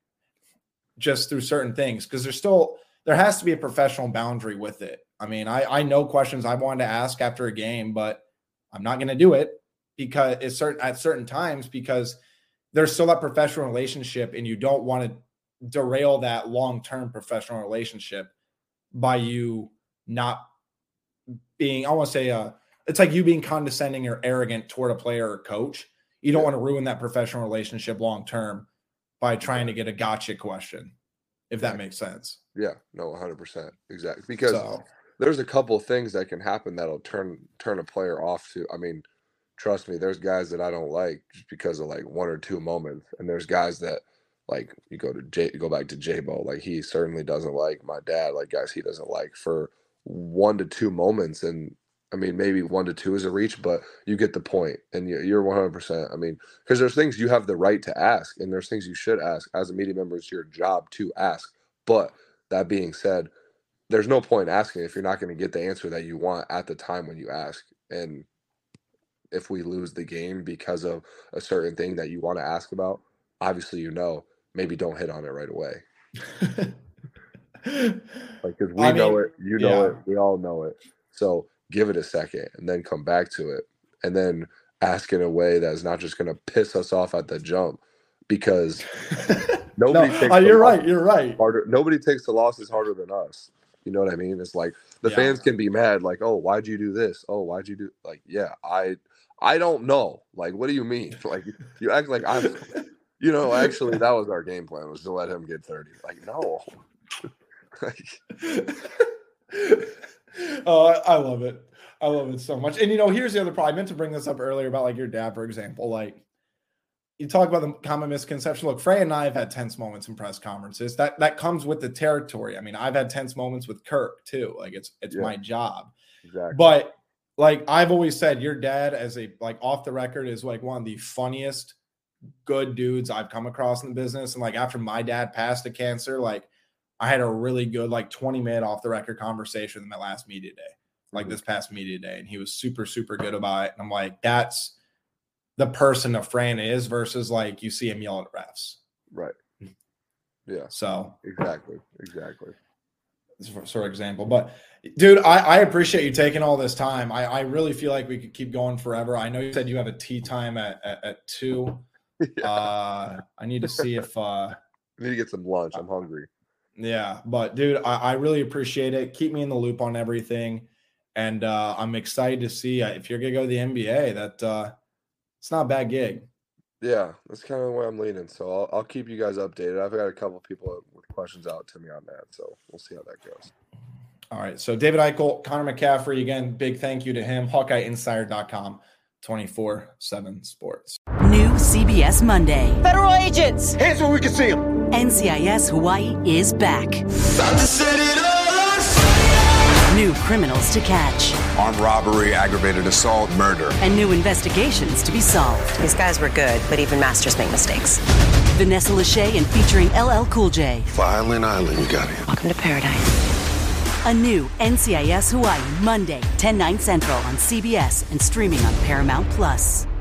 just through certain things. Because there has to be a professional boundary with it. I mean, I know questions I wanted to ask after a game, but I'm not going to do it because at certain times, because there's still that professional relationship and you don't want to derail that long-term professional relationship by you not being, I want to say, it's like you being condescending or arrogant toward a player or coach. You don't want to ruin that professional relationship long-term by trying to get a gotcha question. if that makes sense. Yeah, no, 100%. Exactly. Because there's a couple things that can happen that'll turn a player off to. I mean, trust me, there's guys that I don't like just because of like one or two moments. And there's guys that like you go back to J-Bo, like he certainly doesn't like my dad, like guys he doesn't like for 1 to 2 moments. And I mean, maybe 1 to 2 is a reach, but you get the point, and you're 100%. I mean, because there's things you have the right to ask, and there's things you should ask as a media member. It's your job to ask. But that being said, there's no point asking if you're not going to get the answer that you want at the time when you ask. And if we lose the game because of a certain thing that you want to ask about, obviously, maybe don't hit on it right away. Like, because we know it, know it, we all know it. So give it a second and then come back to it, and then ask in a way that's not just going to piss us off at the jump, because nobody takes you're right. Nobody takes the losses harder than us. You know what I mean? It's like the fans can be mad, like, oh, why'd you do this? Oh, why'd you do like, yeah, I don't know. Like, what do you mean? Like, you act like I'm actually that was our game plan, was to let him get 30. Like, no. I love it. I love it so much. And here's the other problem. I meant to bring this up earlier about like your dad, for example. Like, you talk about the common misconception. Look, Frey and I have had tense moments in press conferences. That comes with the territory. I mean, I've had tense moments with Kirk too. Like, it's my job. Exactly. But like I've always said, your dad, as a like off the record, is like one of the funniest good dudes I've come across in the business. And like after my dad passed to cancer, like I had a really good like 20-minute off the record conversation with my last media day, like this past media day, and he was super, super good about it. And I'm like, that's the person a Fran is versus like you see him yell at refs. Right. Yeah. So exactly. For example, but dude, I appreciate you taking all this time. I really feel like we could keep going forever. I know you said you have a tea time at 2. Yeah. I need to see if I need to get some lunch. I'm hungry. Yeah, but dude, I really appreciate it. Keep me in the loop on everything, and I'm excited to see if you're gonna go to the NBA. That it's not a bad gig. Yeah, that's kind of where I'm leaning. So I'll keep you guys updated. I've got a couple people with questions out to me on that, so we'll see how that goes. All right. So David Eichel, Connor McCaffrey, again, big thank you to him. HawkeyeInsider.com, 24/7 Sports. New CBS Monday. Federal agents! Hands where we can see them. NCIS Hawaii is back. New criminals to catch. Armed robbery, aggravated assault, murder. And new investigations to be solved. These guys were good, but even masters make mistakes. Vanessa Lachey and featuring LL Cool J. Violin Island, we got it. Welcome to paradise. A new NCIS Hawaii, Monday, 10/9 Central on CBS and streaming on Paramount+.